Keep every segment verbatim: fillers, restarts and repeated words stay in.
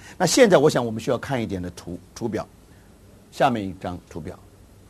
那现在我想我们需要看一点的图图表，下面一张图表。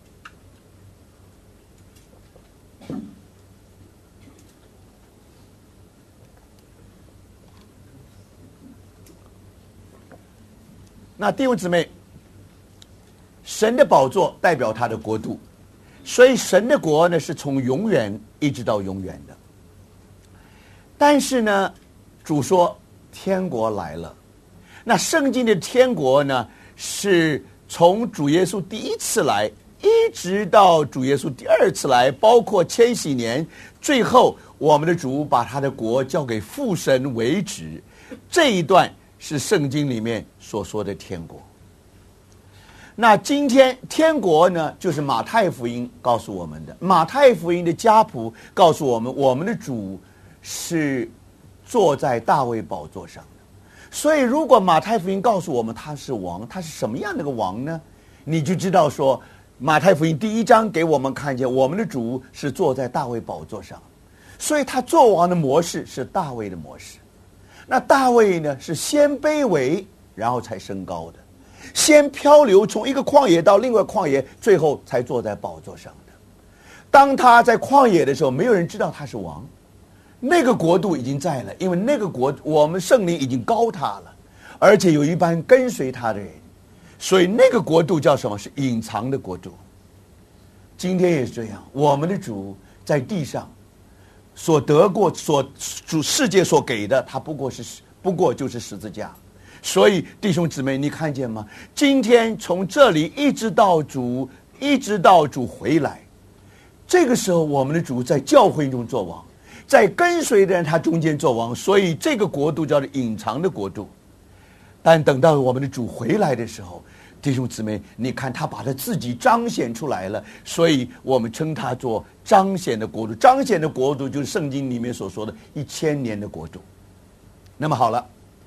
那弟兄姊妹，神的宝座代表他的国度，所以神的国呢是从永远一直到永远的。但是呢，主说天国来了，那圣经的天国呢是从主耶稣第一次来一直到主耶稣第二次来，包括千禧年，最后我们的主把他的国交给父神为止，这一段是圣经里面所说的天国。那今天天国呢，就是马太福音告诉我们的，马太福音的家谱告诉我们，我们的主是坐在大卫宝座上的。所以如果马太福音告诉我们他是王，他是什么样的个王呢？你就知道说，马太福音第一章给我们看见我们的主是坐在大卫宝座上，所以他做王的模式是大卫的模式。那大卫呢是先卑微然后才升高的，先漂流从一个旷野到另外旷野，最后才坐在宝座上的。当他在旷野的时候，没有人知道他是王，那个国度已经在了，因为那个国我们圣灵已经高他了，而且有一班跟随他的人，所以那个国度叫什么？是隐藏的国度。今天也是这样，我们的主在地上所得过所主世界所给的，他不过是不过就是十字架。所以弟兄姊妹，你看见吗？今天从这里一直到主一直到主回来，这个时候我们的主在教会中做王，在跟随的人他中间做王，所以这个国度叫做隐藏的国度。但等到我们的主回来的时候，弟兄姊妹，你看他把他自己彰显出来了，所以我们称他做彰显的国度。彰显的国度就是圣经里面所说的一千年的国度。那么好了，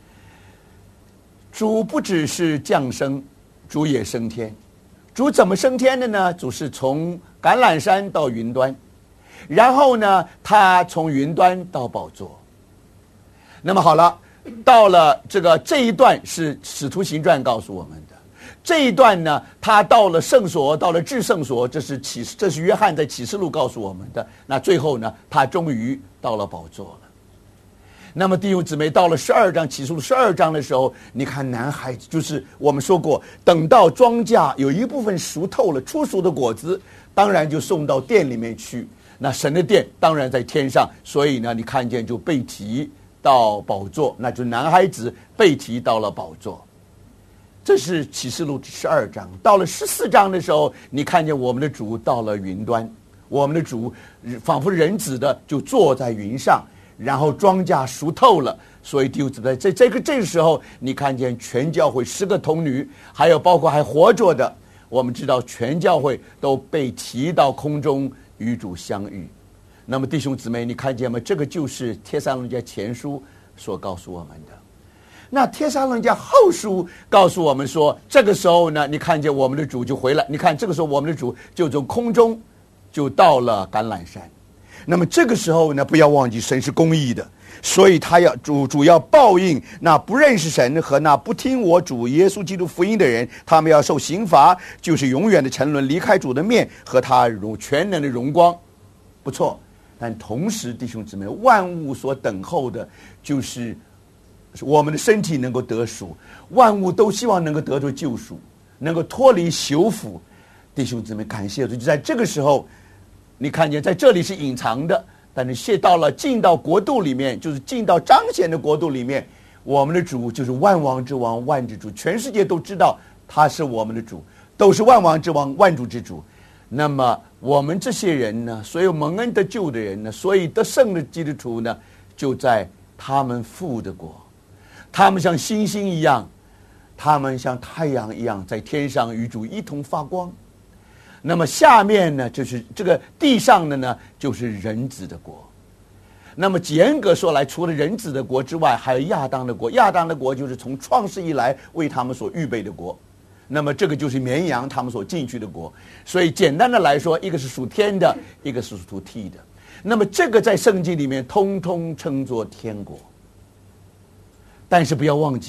主不只是降生，主也升天。主怎么升天的呢？主是从橄榄山到云端，然后呢他从云端到宝座。那么好了，到了这个这一段是使徒行传告诉我们的，这一段呢他到了圣所，到了至圣所，这是启这是约翰在启示录告诉我们的。那最后呢他终于到了宝座了。那么弟兄姊妹，到了十二章启示录十二章的时候，你看男孩子，就是我们说过，等到庄稼有一部分熟透了，出熟的果子当然就送到殿里面去，那神的殿当然在天上，所以呢你看见就被提到宝座，那就男孩子被提到了宝座。这是启示录十二章。到了十四章的时候，你看见我们的主到了云端，我们的主仿佛人子的就坐在云上，然后庄稼熟透了，所以弟兄姊妹，在这个这个时候，你看见全教会十个童女，还有包括还活着的，我们知道全教会都被提到空中与主相遇。那么弟兄姊妹，你看见吗？这个就是帖撒罗尼迦前书所告诉我们的。那帖撒罗尼迦后书告诉我们说，这个时候呢，你看见我们的主就回来，你看这个时候我们的主就从空中就到了橄榄山。那么这个时候呢，不要忘记神是公义的，所以他要主主要报应那不认识神和那不听我主耶稣基督福音的人，他们要受刑罚，就是永远的沉沦，离开主的面和他荣全能的荣光。不错，但同时弟兄姊妹，万物所等候的就是我们的身体能够得赎，万物都希望能够得到救赎，能够脱离囚缚。弟兄姊妹，感谢主，就在这个时候，你看见在这里是隐藏的，但是现到了进到国度里面，就是进到彰显的国度里面，我们的主就是万王之王，万之主，全世界都知道他是我们的主，都是万王之王，万主之主。那么我们这些人呢，所有蒙恩得救的人呢，所以得胜的基督徒呢，就在他们父的国，他们像星星一样，他们像太阳一样，在天上与主一同发光。那么下面呢，就是这个地上的呢，就是人子的国。那么严格说来，除了人子的国之外，还有亚当的国。亚当的国就是从创世以来为他们所预备的国。那么这个就是绵羊他们所进去的国。所以简单的来说，一个是属天的，一个是属地的。那么这个在圣经里面通通称作天国。但是不要忘记，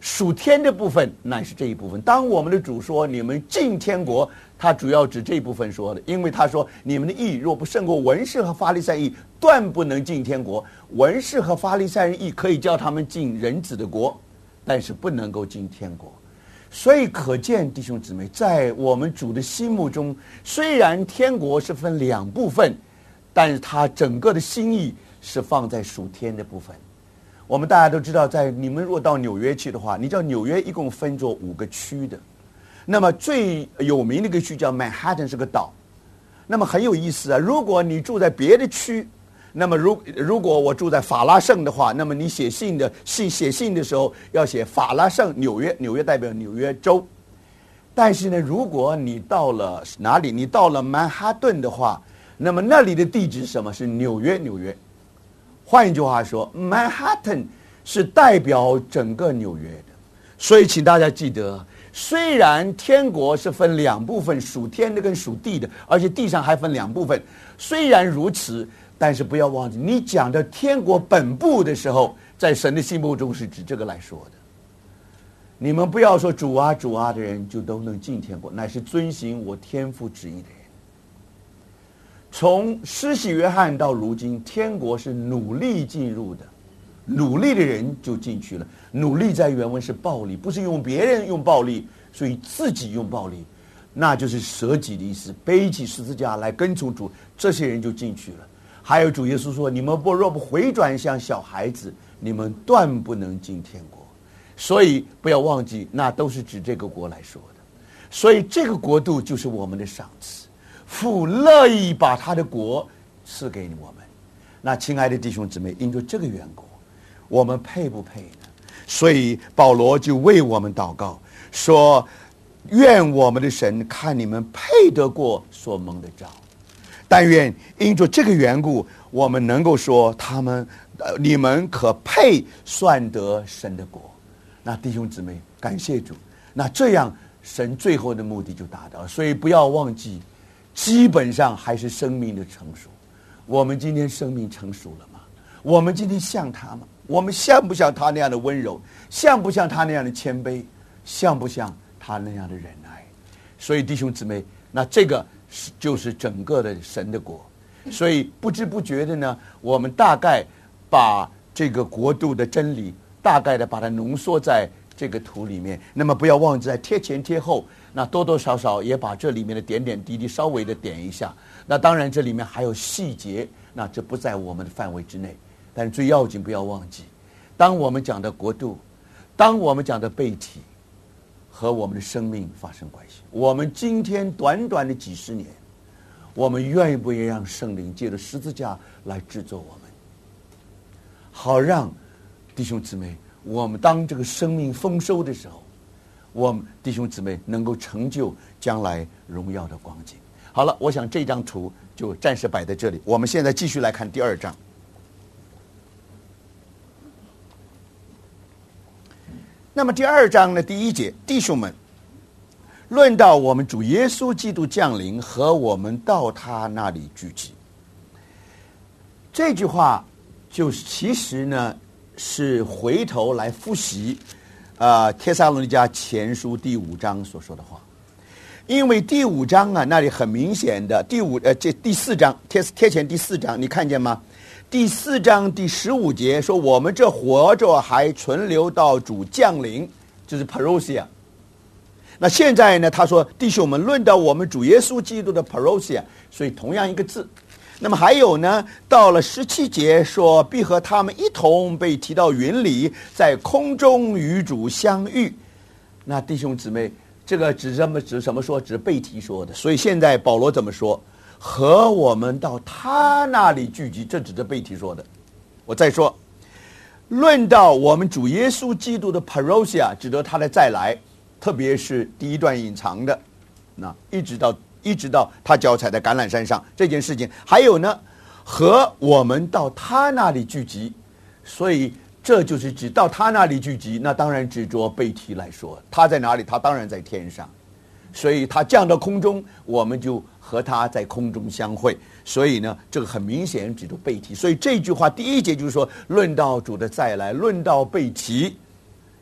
属天的部分乃是这一部分。当我们的主说你们进天国，他主要指这一部分说的，因为他说你们的义若不胜过文士和法利赛义，断不能进天国。文士和法利赛人义可以叫他们进人子的国，但是不能够进天国。所以可见弟兄姊妹，在我们主的心目中，虽然天国是分两部分，但是他整个的心意是放在属天的部分。我们大家都知道，在你们若到纽约去的话，你知道纽约一共分作五个区的，那么最有名的一个区叫曼哈顿，是个岛。那么很有意思啊，如果你住在别的区，那么如如果我住在法拉盛的话，那么你写信的信写信的时候要写法拉盛纽约，纽约代表纽约州。但是呢，如果你到了哪里，你到了曼哈顿的话，那么那里的地址是什么？是纽约，纽约。换一句话说，曼哈顿是代表整个纽约的。所以请大家记得，虽然天国是分两部分，属天的跟属地的，而且地上还分两部分，虽然如此，但是不要忘记，你讲的天国本部的时候，在神的心目中是指这个来说的。你们不要说主啊主啊的人就都能进天国，乃是遵行我天父旨意的人。从施洗约翰到如今，天国是努力进入的，努力的人就进去了。努力在原文是暴力，不是用别人用暴力，所以自己用暴力，那就是舍己的意思，背起十字架来跟从主，这些人就进去了。还有主耶稣说，你们不若不回转像小孩子，你们断不能进天国。所以不要忘记，那都是指这个国来说的。所以这个国度就是我们的赏赐，父乐意把他的国赐给我们。那亲爱的弟兄姊妹，因着这个缘故，我们配不配呢？所以保罗就为我们祷告说，愿我们的神看你们配得过所蒙的召。但愿因着这个缘故，我们能够说他们、呃、你们可配算得神的国。那弟兄姊妹，感谢主，那这样神最后的目的就达到了。所以不要忘记，基本上还是生命的成熟。我们今天生命成熟了吗？我们今天像他吗？我们像不像他那样的温柔？像不像他那样的谦卑？像不像他那样的忍耐？所以弟兄姊妹，那这个就是整个的神的国。所以不知不觉的呢，我们大概把这个国度的真理大概的把它浓缩在这个图里面。那么不要忘记在贴前贴后，那多多少少也把这里面的点点滴滴稍微的点一下。那当然这里面还有细节，那这不在我们的范围之内。但最要紧不要忘记，当我们讲的国度，当我们讲的被提，和我们的生命发生关系。我们今天短短的几十年，我们愿不愿意让圣灵借着十字架来制作我们，好让弟兄姊妹，我们当这个生命丰收的时候，我们弟兄姊妹能够成就将来荣耀的光景。好了，我想这张图就暂时摆在这里，我们现在继续来看第二章。那么第二章呢，第一节，弟兄们，论到我们主耶稣基督降临和我们到他那里聚集，这句话就是其实呢是回头来复习啊、呃、帖撒罗尼迦前书第五章所说的话。因为第五章啊，那里很明显的第五呃这第四章贴贴前第四章，你看见吗？第四章第十五节说，我们这活着还存留到主降临，就是 parousia。那现在呢，他说弟兄们，论到我们主耶稣基督的 parousia， 所以同样一个字。那么还有呢，到了十七节说，必和他们一同被提到云里，在空中与主相遇。那弟兄姊妹，这个指什么？指什么说？指被提说的。所以现在保罗怎么说？和我们到他那里聚集，这指着被提说的。我再说，论到我们主耶稣基督的 parousia， 指得他的再来，特别是第一段隐藏的，那一直到一直到他脚踩在橄榄山上这件事情，还有呢，和我们到他那里聚集，所以这就是指到他那里聚集。那当然指着被提来说，他在哪里？他当然在天上，所以他降到空中，我们就和他在空中相会。所以呢，这个很明显指着被提。所以这句话第一节就是说，论到主的再来，论到被提，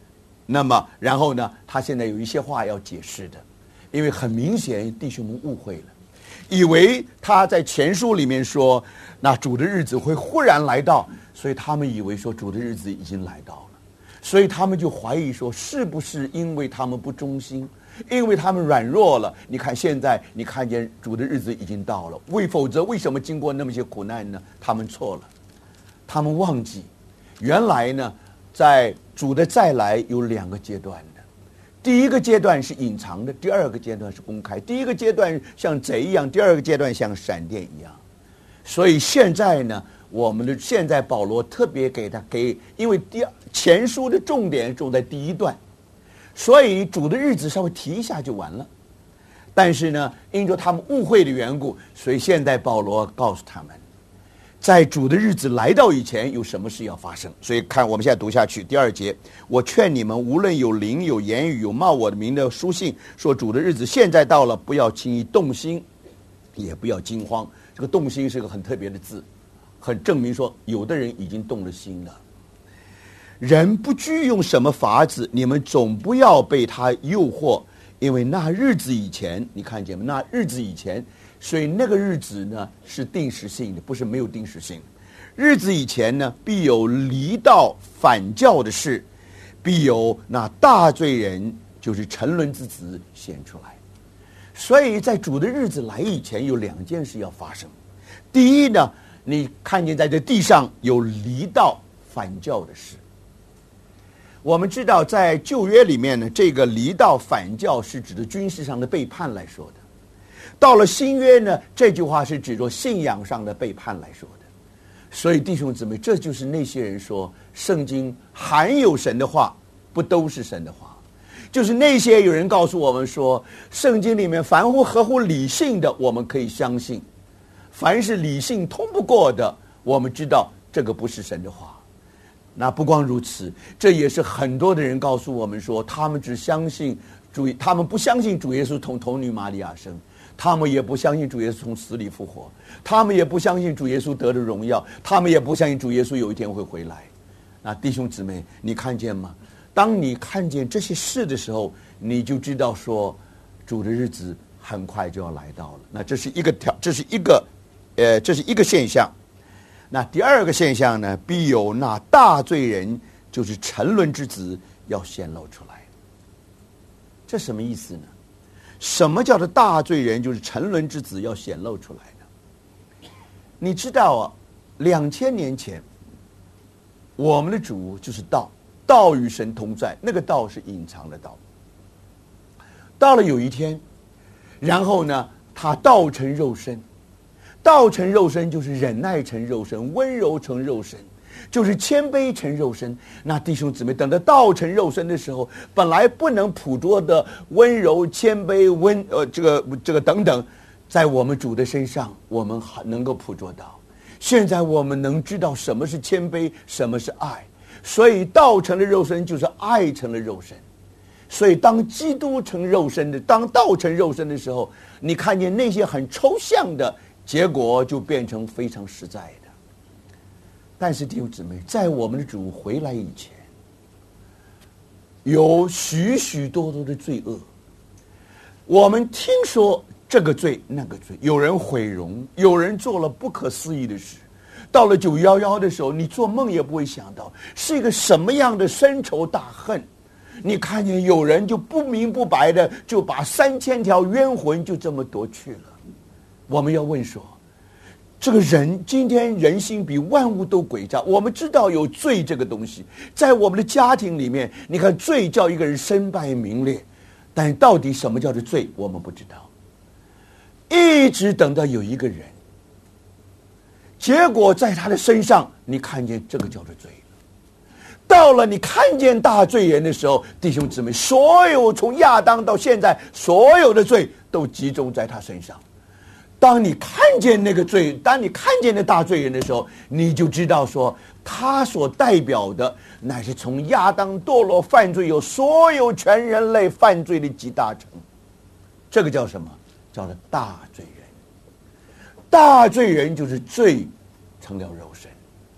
那么然后呢，他现在有一些话要解释的，因为很明显弟兄们误会了，以为他在前书里面说那主的日子会忽然来到，所以他们以为说主的日子已经来到了，所以他们就怀疑说是不是因为他们不忠心，因为他们软弱了，你看现在你看见主的日子已经到了，为否则为什么经过那么些苦难呢？他们错了，他们忘记原来呢在主的再来有两个阶段的，第一个阶段是隐藏的，第二个阶段是公开。第一个阶段像贼一样，第二个阶段像闪电一样。所以现在呢，我们的现在保罗特别给他给，因为第前书的重点重在第一段，所以主的日子稍微提一下就完了。但是呢，因着他们误会的缘故，所以现在保罗告诉他们，在主的日子来到以前，有什么事要发生。所以看我们现在读下去，第二节，我劝你们，无论有灵、有言语、有冒我的名的书信，说主的日子现在到了，不要轻易动心，也不要惊慌。这个动心是个很特别的字，很证明说有的人已经动了心了。人不拘用什么法子，你们总不要被他诱惑，因为那日子以前，你看见吗？那日子以前，所以那个日子呢是定时性的，不是没有定时性。日子以前呢，必有离道反教的事，必有那大罪人，就是沉沦之子显出来。所以在主的日子来以前，有两件事要发生。第一呢，你看见在这地上有离道反教的事。我们知道在旧约里面呢，这个离道反教是指的军事上的背叛来说的。到了新约呢，这句话是指着信仰上的背叛来说的。所以弟兄姊妹，这就是那些人说圣经含有神的话，不都是神的话。就是那些有人告诉我们说，圣经里面凡乎合乎理性的，我们可以相信；凡是理性通不过的，我们知道这个不是神的话。那不光如此，这也是很多的人告诉我们说，他们只相信主，他们不相信主耶稣从童女玛利亚生，他们也不相信主耶稣从死里复活，他们也不相信主耶稣得了荣耀，他们也不相信主耶稣有一天会回来。那弟兄姊妹，你看见吗？当你看见这些事的时候，你就知道说主的日子很快就要来到了。那这是一个条，这是一个呃这是一个现象。那第二个现象呢，必有那大罪人，就是沉沦之子要显露出来。这什么意思呢？什么叫做大罪人，就是沉沦之子要显露出来呢？你知道啊，两千年前我们的主就是道，道与神同在，那个道是隐藏的道。到了有一天，然后呢，他道成肉身。道成肉身就是忍耐成肉身，温柔成肉身，就是谦卑成肉身。那弟兄姊妹，等到道成肉身的时候，本来不能捕捉的温柔、谦卑、温呃这个这个等等，在我们主的身上，我们还能够捕捉到。现在我们能知道什么是谦卑，什么是爱。所以道成了肉身，就是爱成了肉身。所以当基督成肉身的，当道成肉身的时候，你看见那些很抽象的结果就变成非常实在的。但是弟兄姊妹，在我们的主回来以前，有许许多多的罪恶。我们听说这个罪那个罪，有人毁容，有人做了不可思议的事。到了九一一的时候，你做梦也不会想到是一个什么样的深仇大恨。你看见有人就不明不白的就把三千条冤魂就这么夺去了。我们要问说，这个人今天人心比万物都诡诈。我们知道有罪这个东西，在我们的家庭里面，你看罪叫一个人身败名裂，但到底什么叫做罪，我们不知道。一直等到有一个人，结果在他的身上，你看见这个叫做罪。到了你看见大罪人的时候，弟兄姊妹，所有从亚当到现在所有的罪都集中在他身上。当你看见那个罪，当你看见那大罪人的时候，你就知道说他所代表的乃是从亚当堕落犯罪有所有全人类犯罪的集大成。这个叫什么？叫做大罪人。大罪人就是罪成了肉身，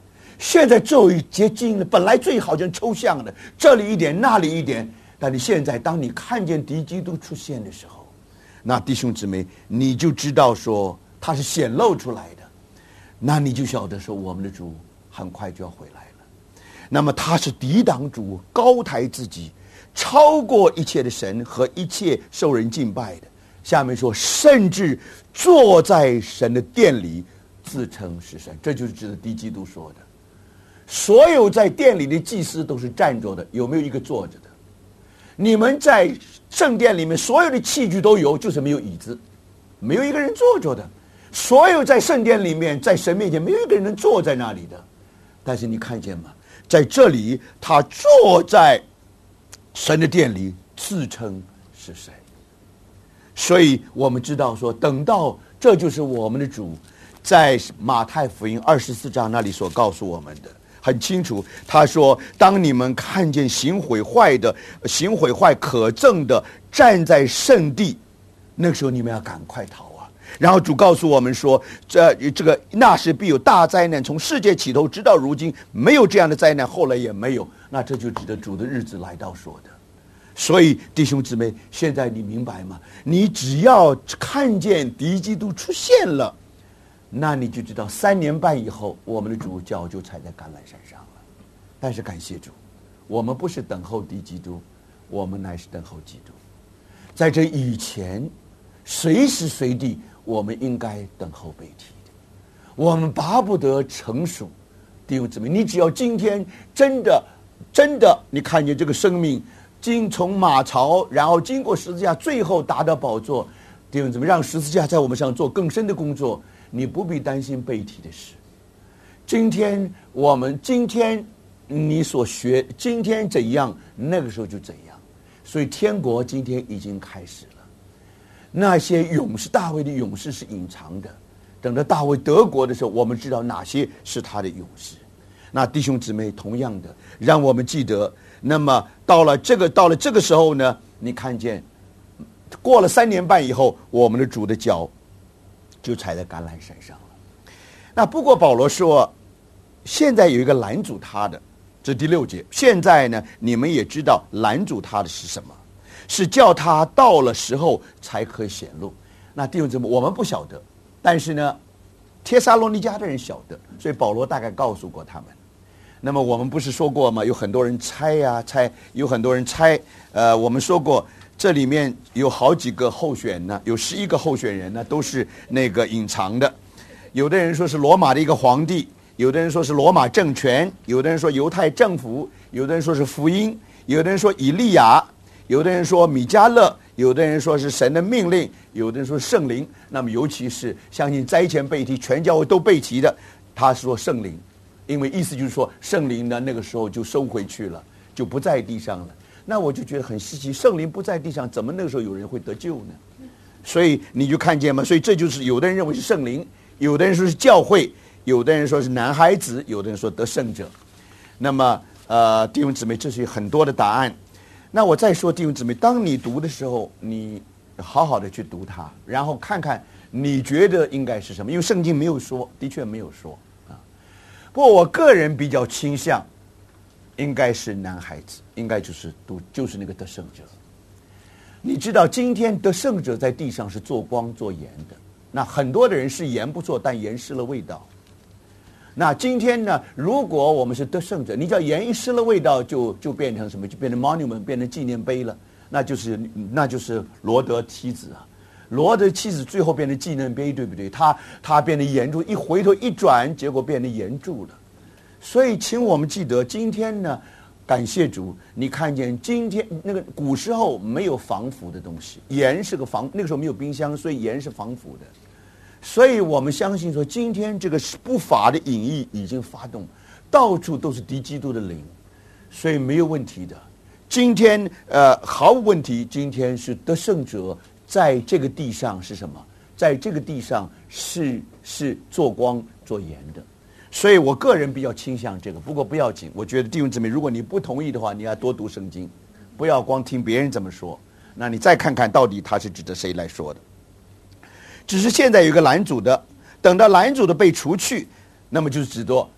现在终于接近了，本来最好像抽象的，这里一点那里一点，但你现在当你看见敌基督出现的时候，那弟兄姊妹你就知道说他是显露出来的，那你就晓得说我们的主很快就要回来了。那么他是抵挡主，高抬自己，超过一切的神和一切受人敬拜的。下面说甚至坐在神的殿里自称是神，这就是指的敌基督说的。所有在殿里的祭司都是站着的，有没有一个坐着的？你们在圣殿里面所有的器具都有，就是没有椅子，没有一个人坐着的。所有在圣殿里面，在神面前没有一个人能坐在那里的。但是你看见吗？在这里他坐在神的殿里自称是神。所以我们知道说，等到这就是我们的主在马太福音二十四章那里所告诉我们的很清楚。他说当你们看见行毁坏的行毁坏可憎的站在圣地，那个时候你们要赶快逃啊。然后主告诉我们说，这这个那时必有大灾难，从世界起头直到如今没有这样的灾难，后来也没有。那这就指的主的日子来到说的。所以弟兄姊妹，现在你明白吗？你只要看见敌基督出现了，那你就知道三年半以后我们的主脚就踩在橄榄山上了。但是感谢主，我们不是等候敌基督，我们乃是等候基督。在这以前随时随地我们应该等候被提的，我们巴不得成熟。弟兄姊妹，你只要今天真的真的你看见这个生命经从马槽，然后经过十字架，最后达到宝座，弟兄姊妹，让十字架在我们上做更深的工作，你不必担心被提的事。今天我们今天你所学，今天怎样，那个时候就怎样。所以天国今天已经开始了。那些勇士，大卫的勇士是隐藏的，等到大卫得国的时候，我们知道哪些是他的勇士。那弟兄姊妹，同样的，让我们记得，那么到了这个到了这个时候呢，你看见过了三年半以后，我们的主的脚就踩在橄榄山上了。那不过保罗说，现在有一个拦阻他的，这是第六节。现在呢，你们也知道拦阻他的是什么，是叫他到了时候才可以显露。那弟兄姊妹，我们不晓得，但是呢，帖撒罗尼迦的人晓得，所以保罗大概告诉过他们。那么我们不是说过吗？有很多人猜呀、啊、猜，有很多人猜。呃，我们说过，这里面有好几个候选呢，有十一个候选人呢，都是那个隐藏的。有的人说是罗马的一个皇帝，有的人说是罗马政权，有的人说犹太政府，有的人说是福音，有的人说以利亚，有的人说米迦勒，有的人说是神的命令，有的人说圣灵。那么尤其是相信灾前被提，全教会都被提的，他说圣灵。因为意思就是说圣灵呢那个时候就收回去了，就不在地上了。那我就觉得很稀奇，圣灵不在地上，怎么那个时候有人会得救呢？所以你就看见吗？所以这就是有的人认为是圣灵，有的人说是教会，有的人说是男孩子，有的人说得胜者。那么呃弟兄姊妹，这是很多的答案。那我再说弟兄姊妹，当你读的时候，你好好的去读它，然后看看你觉得应该是什么，因为圣经没有说，的确没有说。不过我个人比较倾向应该是男孩子，应该就是读就是那个得胜者。你知道今天得胜者在地上是做光做盐的，那很多的人是盐不错，但盐失了味道。那今天呢，如果我们是得胜者，你知道盐一失了味道就就变成什么？就变成 monument， 变成纪念碑了，那就是那就是罗德妻子啊。罗德妻子最后变成纪念碑，对不对？他他变成岩柱，一回头一转，结果变成岩柱了。所以，请我们记得，今天呢，感谢主，你看见今天那个古时候没有防腐的东西，盐是个防，那个时候没有冰箱，所以盐是防腐的。所以我们相信说，今天这个不法的隐逸已经发动，到处都是敌基督的灵，所以没有问题的。今天呃毫无问题，今天是得胜者。在这个地上是什么？在这个地上是是做光做盐的，所以我个人比较倾向这个。不过不要紧，我觉得弟兄姊妹，如果你不同意的话，你要多读圣经，不要光听别人怎么说。那你再看看到底他是指着谁来说的。只是现在有一个拦阻的，等到拦阻的被除去，那么就是指着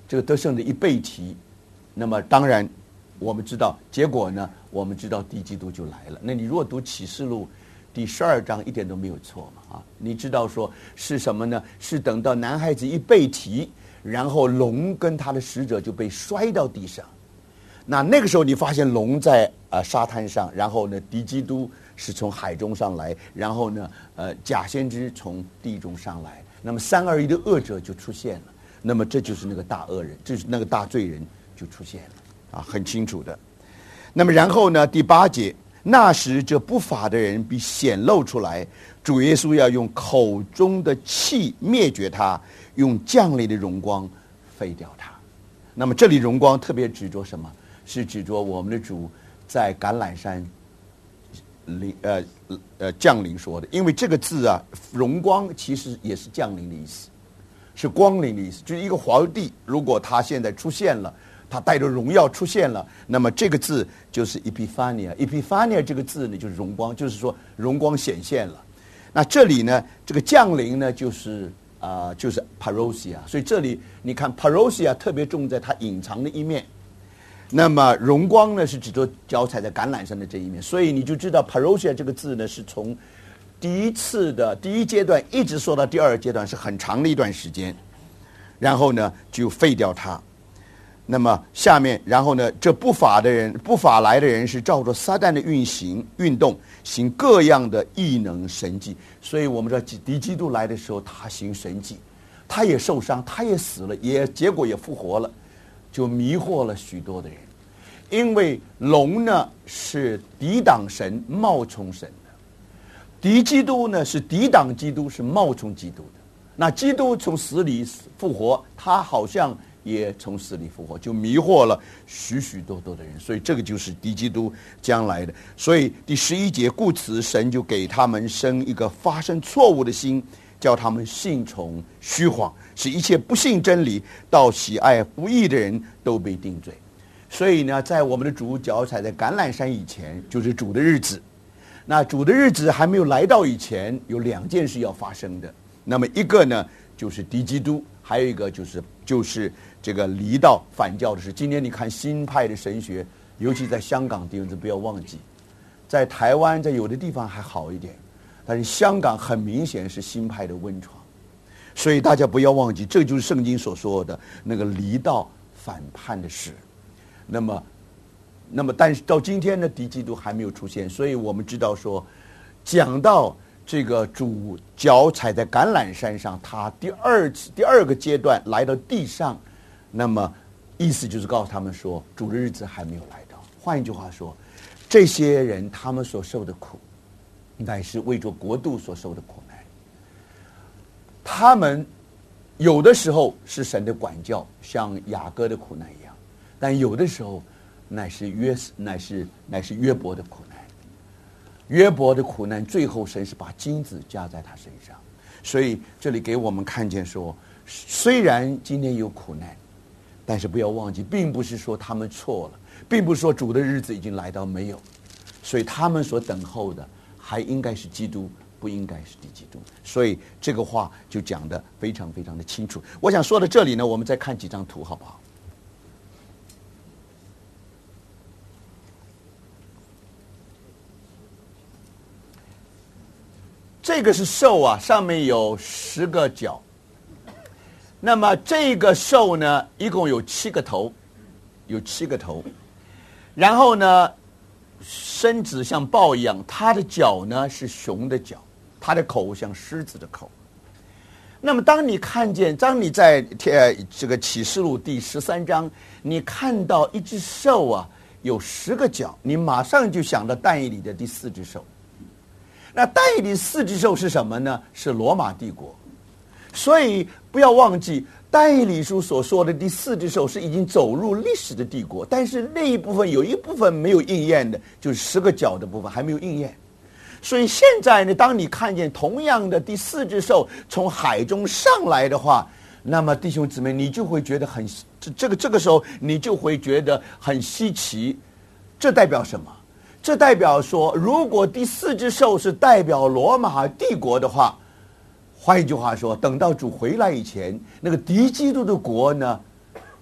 这个得胜的一被提，那么当然我们知道结果呢，我们知道敌基督就来了。那你如果读启示录第十二章，一点都没有错嘛啊！你知道说是什么呢？是等到男孩子一被提，然后龙跟他的使者就被摔到地上。那那个时候你发现龙在呃沙滩上，然后呢敌基督是从海中上来，然后呢呃假先知从地中上来，那么三二一的恶者就出现了。那么这就是那个大恶人，这是那个大罪人就出现了啊，很清楚的。那么然后呢第八节，那时这不法的人必显露出来，主耶稣要用口中的气灭绝他，用降临的荣光废掉他。那么这里荣光特别指着什么？是指着我们的主在橄榄山临呃呃降临说的。因为这个字啊，荣光其实也是降临的意思，是光临的意思。就是一个皇帝，如果他现在出现了，他带着荣耀出现了，那么这个字就是 Epiphania。Epiphania 这个字呢，就是荣光，就是说荣光显现了。那这里呢，这个降临呢，就是啊、呃，就是 Parousia。所以这里你看 Parousia 特别重在它隐藏的一面。那么荣光呢，是指着脚踩在橄榄山的这一面。所以你就知道 Parousia 这个字呢，是从第一次的第一阶段一直说到第二阶段，是很长的一段时间。然后呢，就废掉它。那么下面，然后呢，这不法的人，不法来的人是照着撒旦的运行运动，行各样的异能神迹。所以我们知道敌基督来的时候，他行神迹，他也受伤，他也死了，也结果也复活了，就迷惑了许多的人。因为龙呢是抵挡神、冒充神的，敌基督呢是抵挡基督、是冒充基督的。那基督从死里复活，他好像也从死里复活，就迷惑了许许多多的人。所以这个就是敌基督将来的。所以第十一节，故此神就给他们生一个发生错误的心，叫他们信从虚谎，使一切不信真理到喜爱不义的人都被定罪。所以呢，在我们的主脚踩在橄榄山以前，就是主的日子。那主的日子还没有来到以前，有两件事要发生的。那么一个呢，就是敌基督；还有一个就是就是这个离道反教的事。今天你看新派的神学，尤其在香港弟兄姊妹不要忘记，在台湾在有的地方还好一点，但是香港很明显是新派的温床。所以大家不要忘记，这就是圣经所说的那个离道反叛的事。那么那么但是到今天呢，敌基督还没有出现。所以我们知道说，讲到这个主脚踩在橄榄山上，他第二次第二个阶段来到地上，那么意思就是告诉他们说，主的日子还没有来到。换一句话说，这些人他们所受的苦，乃是为着国度所受的苦难。他们有的时候是神的管教，像雅各的苦难一样，但有的时候乃是约乃是乃是约伯的苦难。约伯的苦难，最后神是把金子加在他身上。所以这里给我们看见说，虽然今天有苦难，但是不要忘记，并不是说他们错了，并不是说主的日子已经来到，没有。所以他们所等候的还应该是基督，不应该是敌基督。所以这个话就讲得非常非常的清楚。我想说到这里呢，我们再看几张图好不好？这个是兽啊，上面有十个角。那么这个兽呢，一共有七个头，有七个头。然后呢，身子像豹一样，它的角呢是熊的角，它的口像狮子的口。那么当你看见，当你在呃这个启示录第十三章，你看到一只兽啊有十个角，你马上就想到但以理的第四只兽。那但以理四只兽是什么呢？是罗马帝国。所以不要忘记，但以理书所说的第四只兽是已经走入历史的帝国，但是那一部分有一部分没有应验的，就是十个角的部分还没有应验。所以现在呢，当你看见同样的第四只兽从海中上来的话，那么弟兄姊妹，你就会觉得很这这个这个时候你就会觉得很稀奇。这代表什么？这代表说，如果第四只兽是代表罗马帝国的话，换一句话说，等到主回来以前，那个敌基督的国呢，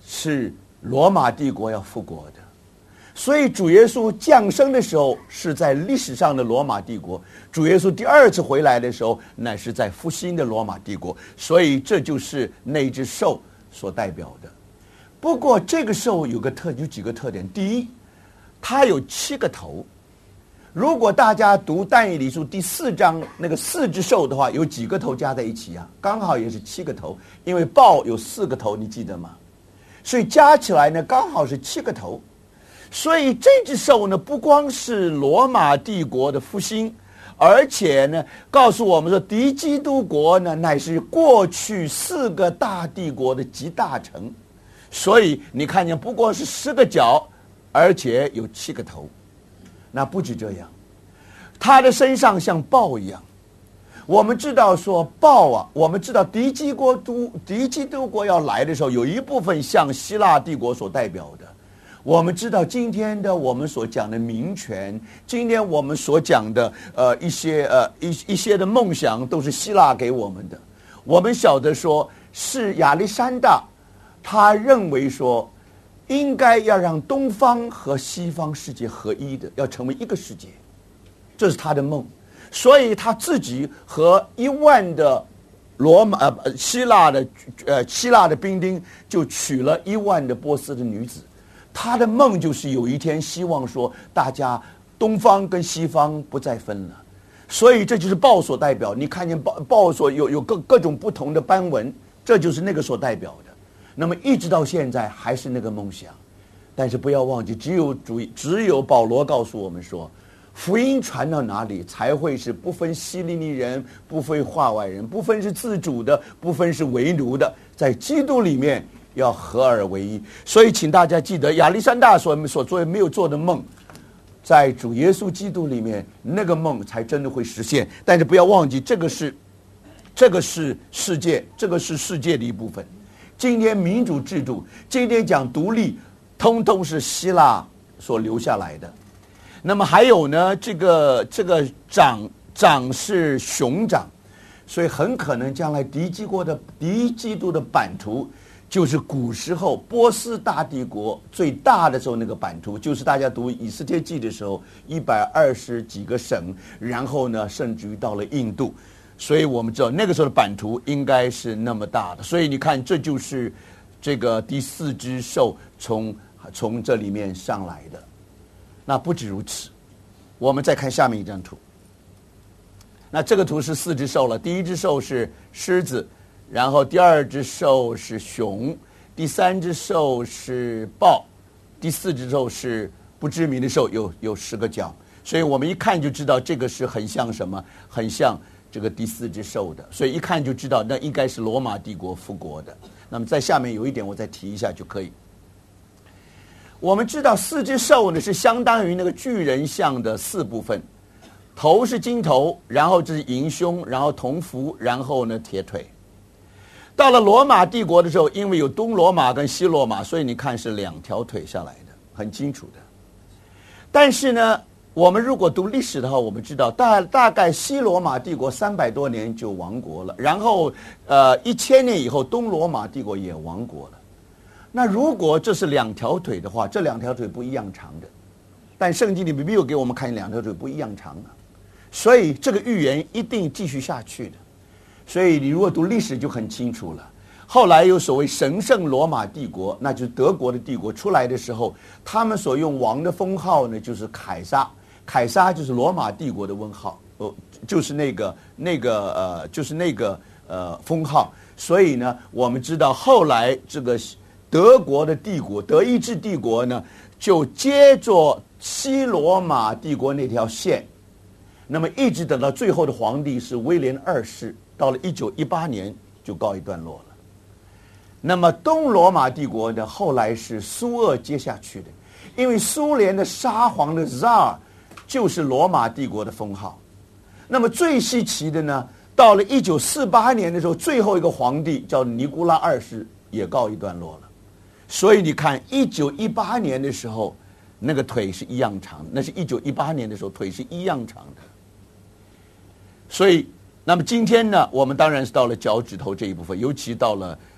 是罗马帝国要复国的。所以主耶稣降生的时候是在历史上的罗马帝国，主耶稣第二次回来的时候乃是在复兴的罗马帝国，所以这就是那只兽所代表的。不过这个兽有个特有几个特点，第一，它有七个头。如果大家读但以理书第四章那个四只兽的话，有几个头加在一起啊？刚好也是七个头，因为豹有四个头，你记得吗？所以加起来呢刚好是七个头。所以这只兽呢，不光是罗马帝国的复兴，而且呢，告诉我们说，敌基督国呢，乃是过去四个大帝国的集大成。所以你看见，不光是十个角，而且有七个头。那不止这样，他的身上像豹一样。我们知道说豹啊，我们知道敌基国都敌基督国要来的时候，有一部分像希腊帝国所代表的。我们知道今天的我们所讲的民权，今天我们所讲的呃一些呃一一些的梦想，都是希腊给我们的。我们晓得说是亚历山大，他认为说应该要让东方和西方世界合一的，要成为一个世界，这是他的梦。所以他自己和一万的罗马呃希腊的呃希腊的兵丁，就娶了一万的波斯的女子。他的梦就是有一天希望说大家东方跟西方不再分了，所以这就是豹所代表。你看见豹豹所有有各各种不同的斑纹，这就是那个所代表的。那么一直到现在还是那个梦想，但是不要忘记，只有主只有保罗告诉我们说，福音传到哪里才会是不分希利尼人，不分化外人，不分是自主的，不分是为奴的，在基督里面要合而为一。所以请大家记得，亚历山大所所做没有做的梦，在主耶稣基督里面，那个梦才真的会实现。但是不要忘记，这个是这个是世界，这个是世界的一部分。今天民主制度，今天讲独立，通通是希腊所留下来的。那么还有呢，这个这个长长是熊掌，所以很可能将来敌基国的敌基督的版图，就是古时候波斯大帝国最大的时候那个版图，就是大家读以斯帖记的时候，一百二十几个省，然后呢，甚至于到了印度。所以我们知道那个时候的版图应该是那么大的。所以你看，这就是这个第四只兽从从这里面上来的。那不止如此，我们再看下面一张图。那这个图是四只兽了，第一只兽是狮子，然后第二只兽是熊，第三只兽是豹，第四只兽是不知名的兽，有有十个角。所以我们一看就知道这个是很像什么，很像这个第四只兽的。所以一看就知道那应该是罗马帝国复国的。那么在下面有一点我再提一下就可以。我们知道四只兽呢是相当于那个巨人像的四部分，头是金头，然后这是银胸，然后铜腹，然后呢铁腿。到了罗马帝国的时候，因为有东罗马跟西罗马，所以你看是两条腿下来的，很清楚的。但是呢，我们如果读历史的话，我们知道大大概西罗马帝国三百多年就亡国了，然后呃一千年以后东罗马帝国也亡国了。那如果这是两条腿的话，这两条腿不一样长的，但圣经里面没有给我们看两条腿不一样长的，所以这个预言一定继续下去的。所以你如果读历史就很清楚了。后来有所谓神圣罗马帝国，那就是德国的帝国出来的时候，他们所用王的封号呢，就是凯撒。凯撒就是罗马帝国的问号，哦，就是那个那个呃，就是那个呃封号。所以呢，我们知道后来这个德国的帝国，德意志帝国呢，就接着西罗马帝国那条线，那么一直等到最后的皇帝是威廉二世，到了一九一八年就告一段落了。那么东罗马帝国呢，后来是苏俄接下去的，因为苏联的沙皇的 Tsar 就是罗马帝国的封号。那么最稀奇的呢，到了一九四八年的时候，最后一个皇帝叫尼古拉二世也告一段落了。所以你看一九一八年的时候那个腿是一样长的，那是一九一八年的时候腿是一样长的。所以那么今天呢，我们当然是到了脚趾头这一部分，尤其到了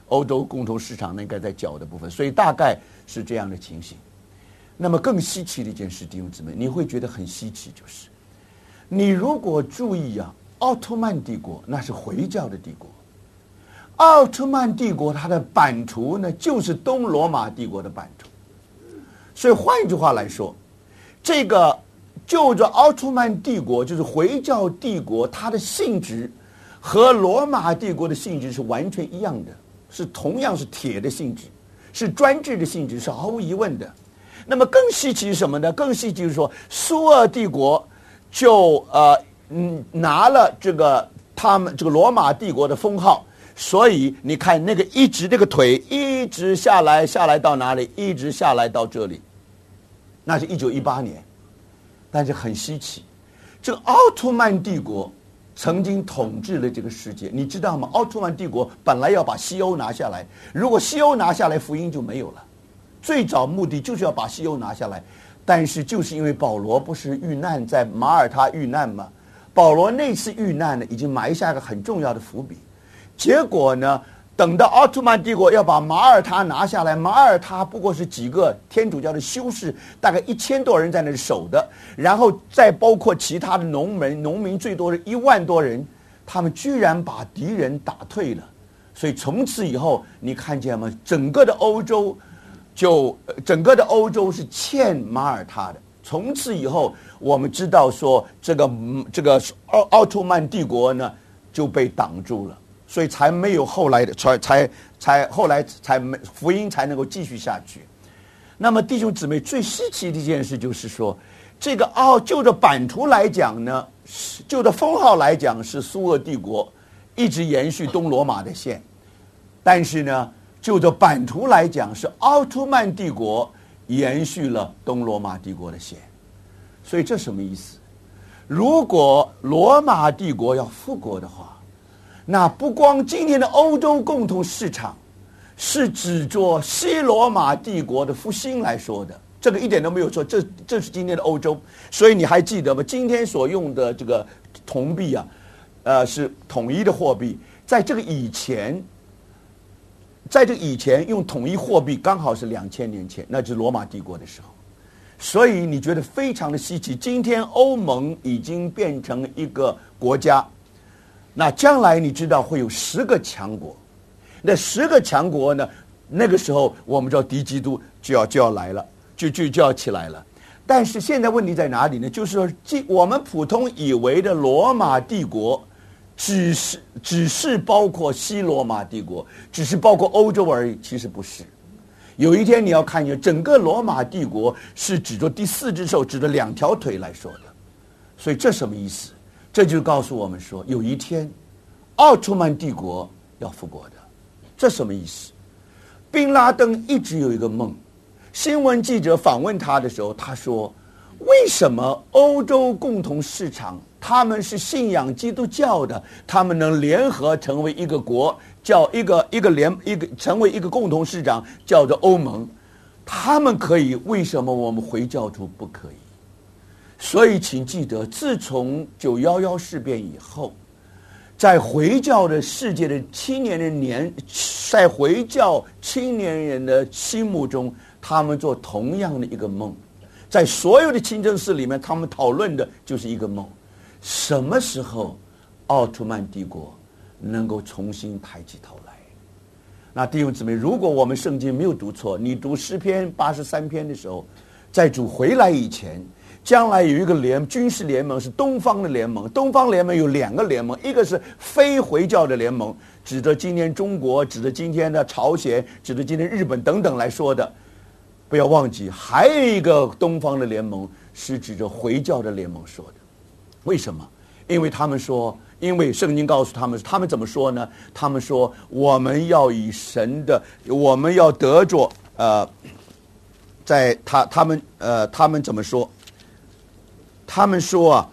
欧洲共同市场应该在脚的部分，所以大概是这样的情形。那么更稀奇的一件事，弟兄姊妹，你会觉得很稀奇，就是你如果注意啊，奥特曼帝国那是回教的帝国，奥特曼帝国它的版图呢就是东罗马帝国的版图，所以换句话来说，这个就着奥特曼帝国就是回教帝国，它的性质和罗马帝国的性质是完全一样的，是同样是铁的性质，是专制的性质，是毫无疑问的。那么更稀奇是什么呢？更稀奇是说苏俄帝国就呃嗯拿了这个他们这个罗马帝国的封号，所以你看那个一直这个腿一直下来下来到哪里？一直下来到这里，那是一九一八年。但是很稀奇，这个奥特曼帝国曾经统治了这个世界，你知道吗？奥特曼帝国本来要把西欧拿下来，如果西欧拿下来，福音就没有了。最早目的就是要把西欧拿下来，但是就是因为保罗不是遇难在马耳他遇难吗？保罗那次遇难呢，已经埋下一个很重要的伏笔。结果呢，等到奥特曼帝国要把马耳他拿下来，马耳他不过是几个天主教的修士，大概一千多人在那里守的，然后再包括其他的农民，农民最多是一万多人，他们居然把敌人打退了。所以从此以后，你看见吗？整个的欧洲就整个的欧洲是欠马耳他的。从此以后，我们知道说这个这个奥奥特曼帝国呢就被挡住了。所以才没有后来的，才才才后来才没福音才能够继续下去。那么弟兄姊妹，最稀奇的一件事就是说，这个奥就着版图来讲呢，就着封号来讲是苏俄帝国一直延续东罗马的线，但是呢，就着版图来讲是奥特曼帝国延续了东罗马帝国的线。所以这什么意思？如果罗马帝国要复国的话，那不光今天的欧洲共同市场是指着西罗马帝国的复兴来说的，这个一点都没有错，这这是今天的欧洲。所以你还记得吗？今天所用的这个铜币啊，呃，是统一的货币。在这个以前，在这个以前用统一货币刚好是两千年前，那就是罗马帝国的时候。所以你觉得非常的稀奇，今天欧盟已经变成一个国家。那将来你知道会有十个强国，那十个强国呢？那个时候我们知道敌基督就要就要来了，就就就要起来了。但是现在问题在哪里呢？就是说，我们普通以为的罗马帝国，只是只是包括西罗马帝国，只是包括欧洲而已，其实不是。有一天你要看见整个罗马帝国是指着第四只手，指着两条腿来说的。所以这什么意思？这就告诉我们说，有一天，奥特曼帝国要复国的，这什么意思？宾拉登一直有一个梦。新闻记者访问他的时候，他说：“为什么欧洲共同市场他们是信仰基督教的，他们能联合成为一个国，叫一个一个联一个成为一个共同市场，叫做欧盟？他们可以，为什么我们回教徒不可以？”所以请记得，自从九一一事变以后，在回教的世界的青年人年，在回教青年人的心目中，他们做同样的一个梦。在所有的清真寺里面，他们讨论的就是一个梦：什么时候奥特曼帝国能够重新抬起头来？那弟兄姊妹，如果我们圣经没有读错，你读诗篇八十三篇的时候，在主回来以前，将来有一个联军事联盟，是东方的联盟。东方联盟有两个联盟，一个是非回教的联盟，指着今天中国，指着今天的朝鲜，指着今天日本等等来说的。不要忘记，还有一个东方的联盟是指着回教的联盟说的。为什么？因为他们说，因为圣经告诉他们，他们怎么说呢？他们说，我们要以神的，我们要得着呃，在他他们呃，他们怎么说？他们说啊，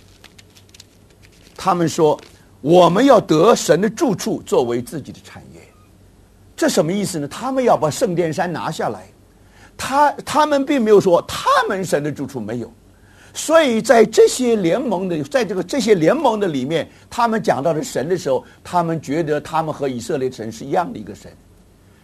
他们说我们要得神的住处作为自己的产业，这什么意思呢？他们要把圣殿山拿下来，他他们并没有说他们神的住处没有，所以在这些联盟的，在这个这些联盟的里面，他们讲到的神的时候，他们觉得他们和以色列神是一样的一个神。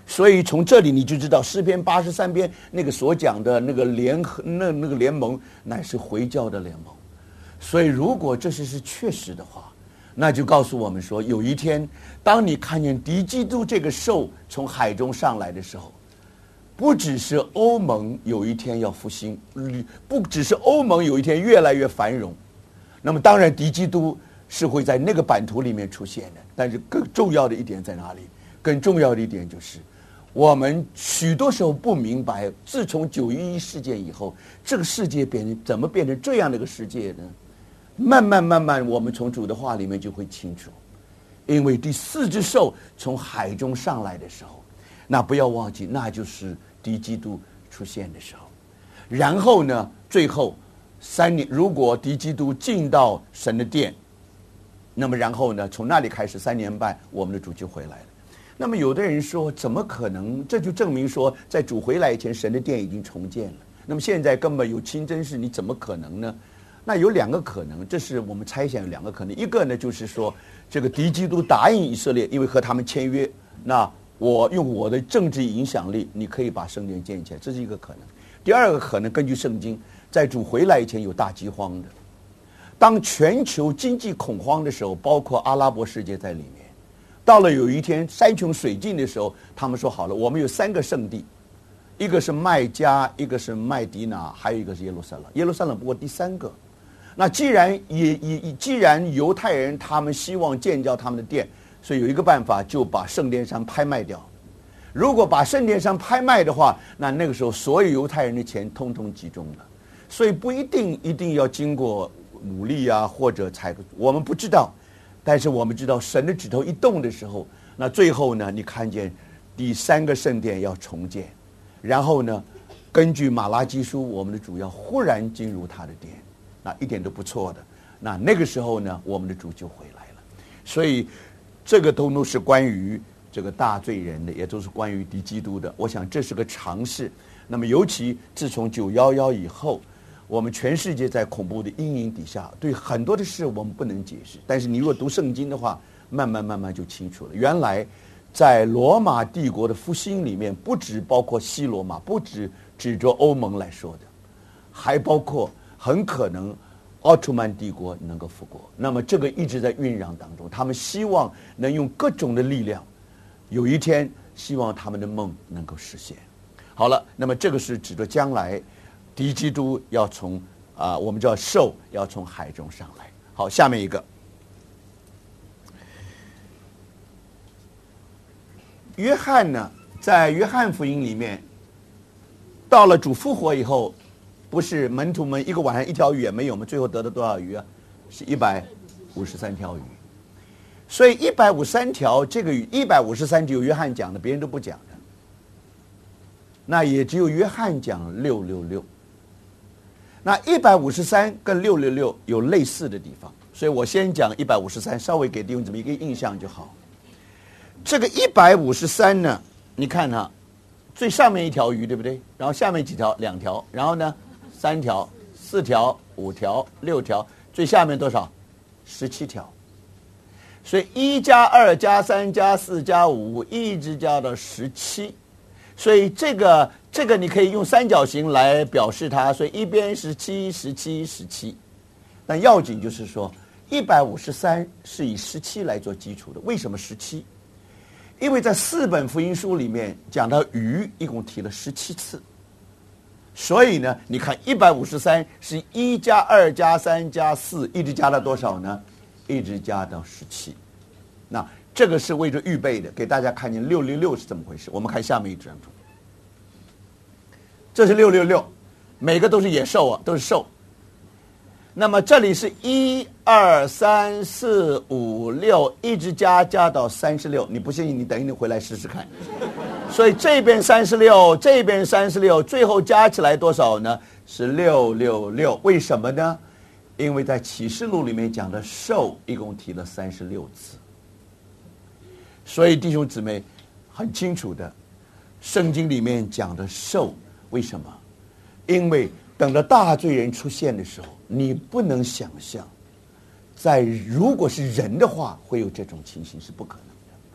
所以从这里你就知道诗篇八十三篇那个所讲的那个联合那那个联盟乃是回教的联盟。所以如果这是是确实的话，那就告诉我们说，有一天当你看见敌基督这个兽从海中上来的时候，不只是欧盟有一天要复兴，不只是欧盟有一天越来越繁荣，那么当然敌基督是会在那个版图里面出现的。但是更重要的一点在哪里？更重要的一点就是我们许多时候不明白，自从九一一事件以后，这个世界变成怎么变成这样的一个世界呢？慢慢慢慢我们从主的话里面就会清楚，因为第四只兽从海中上来的时候，那不要忘记，那就是敌基督出现的时候。然后呢，最后三年，如果敌基督进到神的殿，那么然后呢，从那里开始三年半，我们的主就回来了。那么有的人说，怎么可能？这就证明说，在主回来以前，神的殿已经重建了。那么现在根本有清真寺，你怎么可能呢？那有两个可能，这是我们猜想有两个可能。一个呢，就是说这个敌基督答应以色列，因为和他们签约，那我用我的政治影响力，你可以把圣殿建起来，这是一个可能。第二个可能，根据圣经，在主回来以前有大饥荒的。当全球经济恐慌的时候，包括阿拉伯世界在里面，到了有一天山穷水尽的时候，他们说好了，我们有三个圣地，一个是麦加，一个是麦迪拿，还有一个是耶路撒冷。耶路撒冷不过第三个。那既然也也既然犹太人他们希望建造他们的殿，所以有一个办法，就把圣殿山拍卖掉。如果把圣殿山拍卖的话，那那个时候所有犹太人的钱通通集中了。所以不一定一定要经过努力啊，或者采，我们不知道。但是我们知道，神的指头一动的时候，那最后呢，你看见第三个圣殿要重建，然后呢，根据马拉基书，我们的主要忽然进入他的殿。那一点都不错的。那那个时候呢，我们的主就回来了。所以这个都都是关于这个大罪人的，也都是关于敌基督的。我想这是个常识。那么尤其自从九一一以后，我们全世界在恐怖的阴影底下，对很多的事我们不能解释，但是你如果读圣经的话，慢慢慢慢就清楚了。原来在罗马帝国的复兴里面，不只包括西罗马，不只指着欧盟来说的，还包括很可能奥特曼帝国能够复国。那么这个一直在酝酿当中，他们希望能用各种的力量，有一天希望他们的梦能够实现。好了，那么这个是指着将来敌基督要从啊、呃，我们叫兽要从海中上来。好，下面一个，约翰呢，在约翰福音里面，到了主复活以后，不是门徒们一个晚上一条鱼也没有，我们最后得了多少鱼啊？是一百五十三条鱼。所以一百五十三条，这个一百五十三只有约翰讲的，别人都不讲的。那也只有约翰讲六六六。那一百五十三跟六六六有类似的地方，所以我先讲一百五十三，稍微给弟兄姊妹一个印象就好。这个一百五十三呢，你看哈，最上面一条鱼，对不对？然后下面几条，两条，然后呢，三条、四条、五条、六条，最下面多少？十七条。所以一加二加三加四加五，一直加到十七。所以这个这个你可以用三角形来表示它，所以一边十七、十七、十七。但要紧就是说，一百五十三是以十七来做基础的。为什么十七？因为在四本福音书里面讲到鱼，一共提了十七次。所以呢，你看一百五十三是一加二加三加四，一直加到多少呢？一直加到十七。那这个是为着预备的，给大家看见六六六是怎么回事。我们看下面一张图，这是六六六，每个都是野兽啊，都是兽。那么这里是一二三四五六，一直加加到三十六。你不信，你等一等回来试试看。所以这边三十六，这边三十六，最后加起来多少呢？是六六六。为什么呢？因为在启示录里面讲的兽一共提了三十六次。所以弟兄姊妹很清楚的，圣经里面讲的兽，为什么？因为等到大罪人出现的时候，你不能想象，在如果是人的话，会有这种情形是不可能的。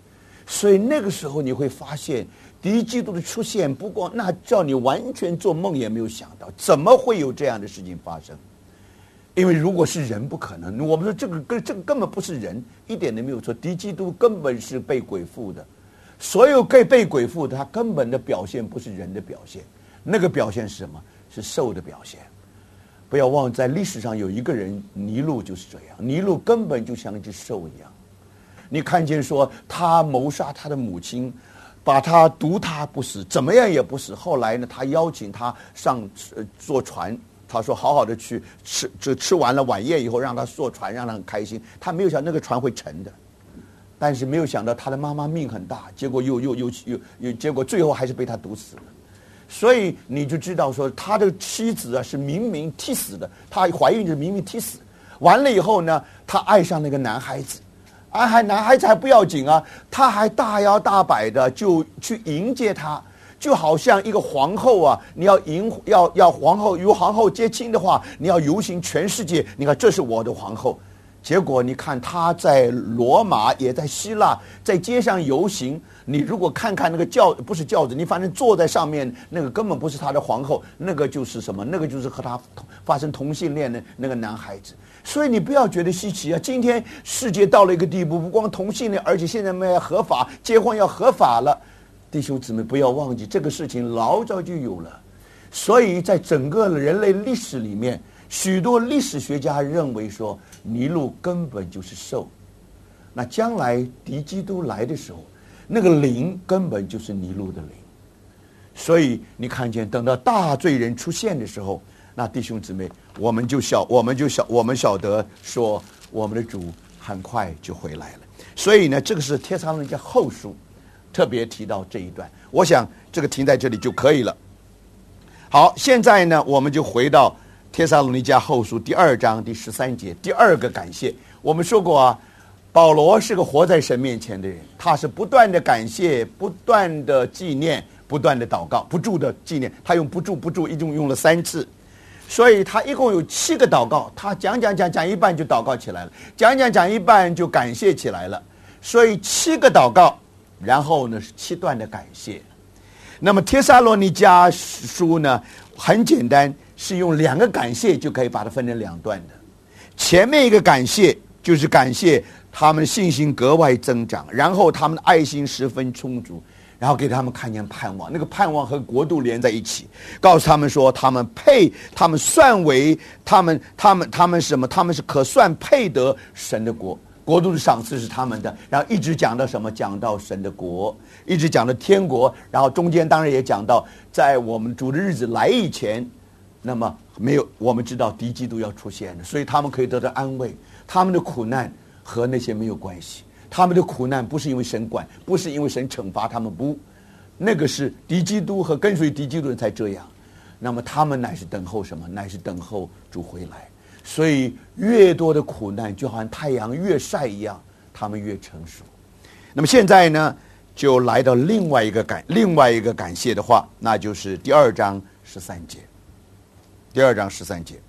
所以那个时候你会发现，敌基督的出现，不过那叫你完全做梦也没有想到，怎么会有这样的事情发生？因为如果是人，不可能。我们说这个根这个根本不是人，一点都没有错。敌基督根本是被鬼附的，所有被被鬼附的，他根本的表现不是人的表现，那个表现是什么？是兽的表现。不要忘，在历史上有一个人，尼禄就是这样。尼禄根本就像一只兽一样。你看见说他谋杀他的母亲，把他毒他不死，怎么样也不死。后来呢，他邀请他上、呃、坐船。他说好好的去吃，这吃完了晚宴以后，让他坐船，让他很开心。他没有想到那个船会沉的，但是没有想到他的妈妈命很大，结果又又又又又，结果最后还是被他毒死了。所以你就知道说，他的妻子啊是明明替死的，她怀孕是明明替死。完了以后呢，他爱上那个男孩子，啊，还男孩子还不要紧啊，他还大摇大摆的就去迎接他。就好像一个皇后啊，你要迎要要皇后由皇后接亲的话，你要游行全世界。你看，这是我的皇后。结果你看他在罗马，也在希腊，在街上游行。你如果看看那个轿，不是轿子，你反正坐在上面，那个根本不是他的皇后，那个就是什么？那个就是和他发生同性恋的那个男孩子。所以你不要觉得稀奇啊！今天世界到了一个地步，不光同性恋，而且现在们要合法，结婚要合法了。弟兄姊妹，不要忘记这个事情老早就有了。所以在整个人类历史里面，许多历史学家认为说，尼禄根本就是兽。那将来敌基督来的时候，那个灵根本就是尼禄的灵。所以你看见，等到大罪人出现的时候，那弟兄姊妹，我们就晓我们就晓我们晓得说，我们的主很快就回来了。所以呢，这个是帖撒罗尼迦后书特别提到这一段，我想这个停在这里就可以了。好，现在呢，我们就回到帖撒罗尼迦后书第二章第十三节，第二个感谢。我们说过啊，保罗是个活在神面前的人，他是不断的感谢，不断的纪念，不断的祷告，不住的纪念。他用不住不住一共用了三次，所以他一共有七个祷告。他讲讲讲讲一半就祷告起来了，讲讲讲一半就感谢起来了。所以七个祷告。然后呢是七段的感谢。那么帖撒罗尼迦书呢很简单，是用两个感谢就可以把它分成两段的。前面一个感谢就是感谢他们信心格外增长，然后他们的爱心十分充足，然后给他们看见盼望，那个盼望和国度连在一起，告诉他们说他们配，他们算为他们他们他们什么？他们是可算配得神的国。国度的赏赐是他们的，然后一直讲到什么？讲到神的国，一直讲到天国，然后中间当然也讲到，在我们主的日子来以前，那么没有我们知道敌基督要出现的，所以他们可以得到安慰。他们的苦难和那些没有关系，他们的苦难不是因为神管，不是因为神惩罚他们，不，那个是敌基督和跟随敌基督的人才这样。那么他们乃是等候什么？乃是等候主回来。所以越多的苦难就好像太阳越晒一样，他们越成熟。那么现在呢，就来到另外一个感另外一个感谢的话，那就是第二章十三节。第二章十三节，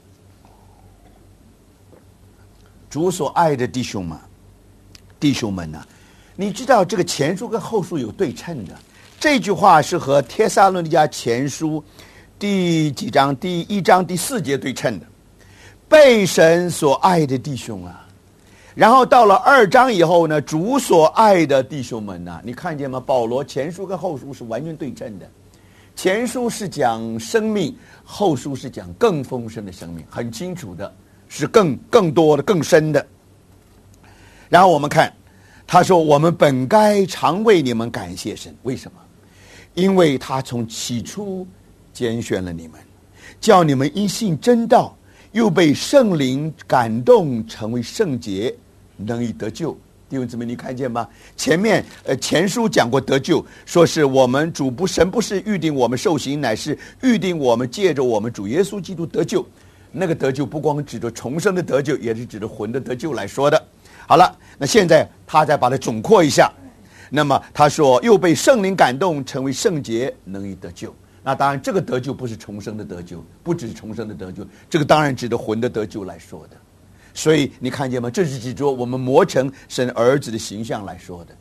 主所爱的弟兄们，弟兄们呢、啊，你知道这个前书跟后书有对称的。这句话是和帖撒罗尼迦前书第几章第一章第四节对称的。被神所爱的弟兄啊，然后到了二章以后呢，主所爱的弟兄们啊，你看见吗？保罗前书跟后书是完全对称的，前书是讲生命，后书是讲更丰盛的生命，很清楚的，是更更多的、更深的。然后我们看，他说：“我们本该常为你们感谢神，为什么？因为他从起初拣选了你们，叫你们因信真道。”又被圣灵感动，成为圣洁，能以得救。弟兄姊妹，你看见吗？前面呃前书讲过得救，说是我们主不神不是预定我们受刑，乃是预定我们借着我们主耶稣基督得救。那个得救不光指着重生的得救，也是指着魂的得救来说的。好了，那现在他再把它总括一下。那么他说，又被圣灵感动，成为圣洁，能以得救。那当然，这个得救不是重生的得救，不只是重生的得救，这个当然指的魂的得救来说的。所以你看见吗？这是指着我们磨成神儿子的形象来说的。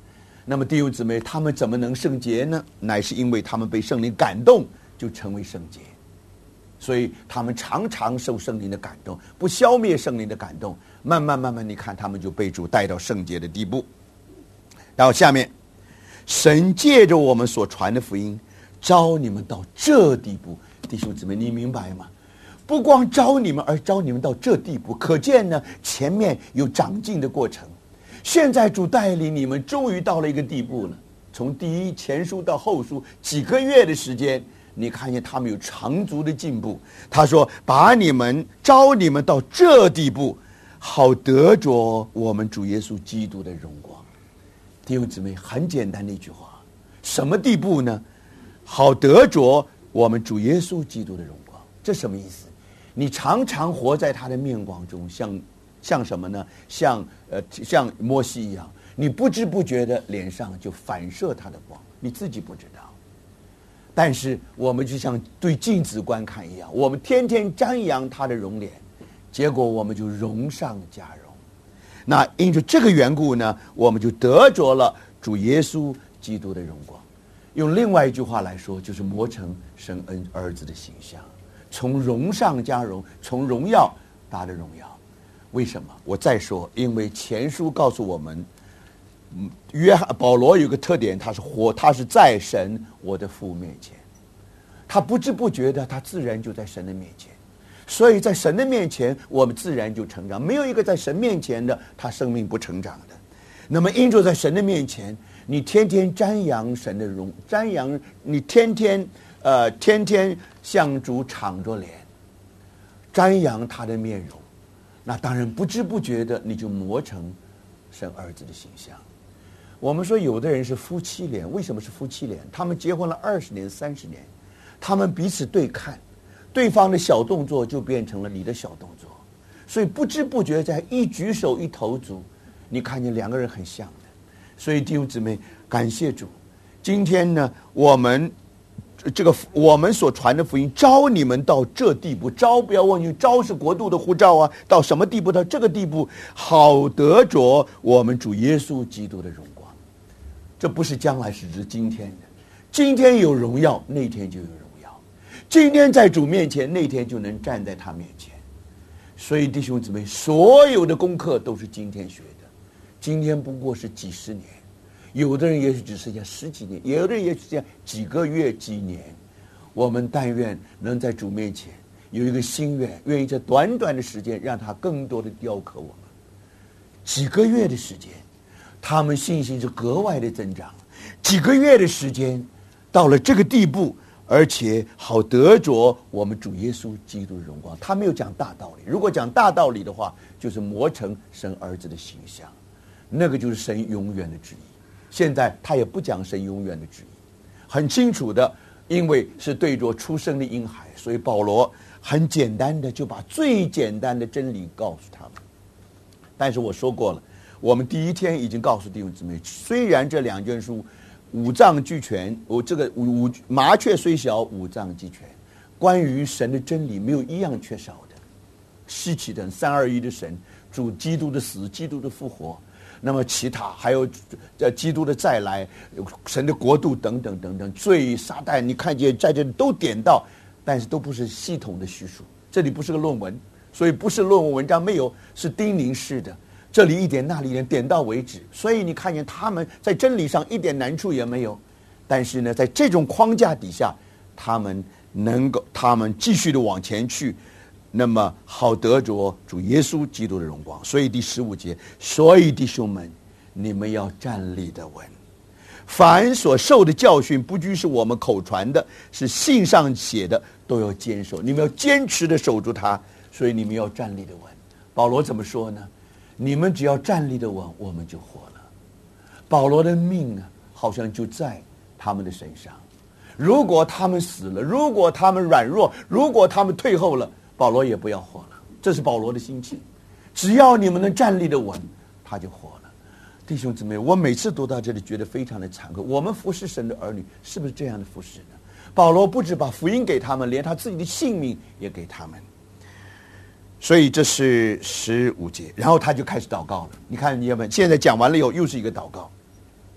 那么弟兄姊妹，他们怎么能圣洁呢？乃是因为他们被圣灵感动，就成为圣洁。所以他们常常受圣灵的感动，不消灭圣灵的感动，慢慢慢慢，你看他们就被主带到圣洁的地步。然后下面，神借着我们所传的福音，招你们到这地步。弟兄姊妹，你明白吗？不光招你们，而招你们到这地步，可见呢，前面有长进的过程。现在主带领你们，终于到了一个地步了。从第一前书到后书，几个月的时间，你看见他们有长足的进步。他说：“把你们招你们到这地步，好得着我们主耶稣基督的荣光。”弟兄姊妹，很简单的一句话，什么地步呢？好得着我们主耶稣基督的荣光。这什么意思？你常常活在他的面光中，像像什么呢？像呃，像摩西一样，你不知不觉的脸上就反射他的光，你自己不知道。但是我们就像对镜子观看一样，我们天天瞻仰他的容脸，结果我们就荣上加荣。那因着这个缘故呢，我们就得着了主耶稣基督的荣光。用另外一句话来说，就是磨成神恩儿子的形象，从荣上加荣，从荣耀达的荣耀。为什么？我再说，因为前书告诉我们，约翰保罗有个特点，他是活，他是在神我的父面前，他不知不觉的，他自然就在神的面前。所以在神的面前，我们自然就成长。没有一个在神面前的，他生命不成长的。那么因着在神的面前，你天天瞻仰神的荣，瞻仰你天天呃天天向主敞着脸，瞻仰他的面容，那当然不知不觉的你就磨成神儿子的形象。我们说有的人是夫妻脸，为什么是夫妻脸？他们结婚了二十年、三十年，他们彼此对看，对方的小动作就变成了你的小动作，所以不知不觉在一举手一投足，你看见两个人很像的。所以弟兄姊妹，感谢主，今天呢，我们这个我们所传的福音招你们到这地步，招不要忘记，招是国度的呼召啊，到什么地步？到这个地步，好得着我们主耶稣基督的荣光。这不是将来，是指今天的。今天有荣耀，那天就有荣耀。今天在主面前，那天就能站在他面前。所以弟兄姊妹，所有的功课都是今天学的。今天不过是几十年，有的人也许只剩下十几年，有的人也许只剩下几个月、几年。我们但愿能在主面前有一个心愿，愿意在短短的时间让他更多的雕刻我们。几个月的时间，他们信心是格外的增长。几个月的时间，到了这个地步，而且好得着我们主耶稣基督的荣光。他没有讲大道理，如果讲大道理的话，就是磨成神儿子的形象。那个就是神永远的旨意。现在他也不讲神永远的旨意，很清楚的，因为是对着出生的婴孩，所以保罗很简单的就把最简单的真理告诉他们。但是我说过了，我们第一天已经告诉弟兄姊妹，虽然这两卷书五脏俱全，我这个五麻雀虽小，五脏俱全，关于神的真理没有一样缺少的。稀奇的三二一的神，主基督的死，基督的复活。那么其他还有呃基督的再来，神的国度等等等等，罪撒旦你看见在这里都点到，但是都不是系统的叙述，这里不是个论文，所以不是论文文章，没有，是叮咛式的，这里一点那里一点，点到为止。所以你看见他们在真理上一点难处也没有，但是呢，在这种框架底下，他们能够他们继续的往前去，那么好得着主耶稣基督的荣光。所以第十五节，所以弟兄们，你们要站立得稳，凡所受的教训，不拘是我们口传的，是信上写的，都要坚守。你们要坚持的守住它，所以你们要站立得稳。保罗怎么说呢？你们只要站立得稳，我们就活了。保罗的命啊，好像就在他们的身上。如果他们死了，如果他们软弱，如果他们退后了，保罗也不要活了。这是保罗的心情。只要你们能站立得稳，他就活了。弟兄姊妹，我每次读到这里觉得非常的惭愧。我们服侍神的儿女是不是这样的服侍呢？保罗不止把福音给他们，连他自己的性命也给他们。所以这是十五节，然后他就开始祷告了。你看，你们现在讲完了以后，又是一个祷告。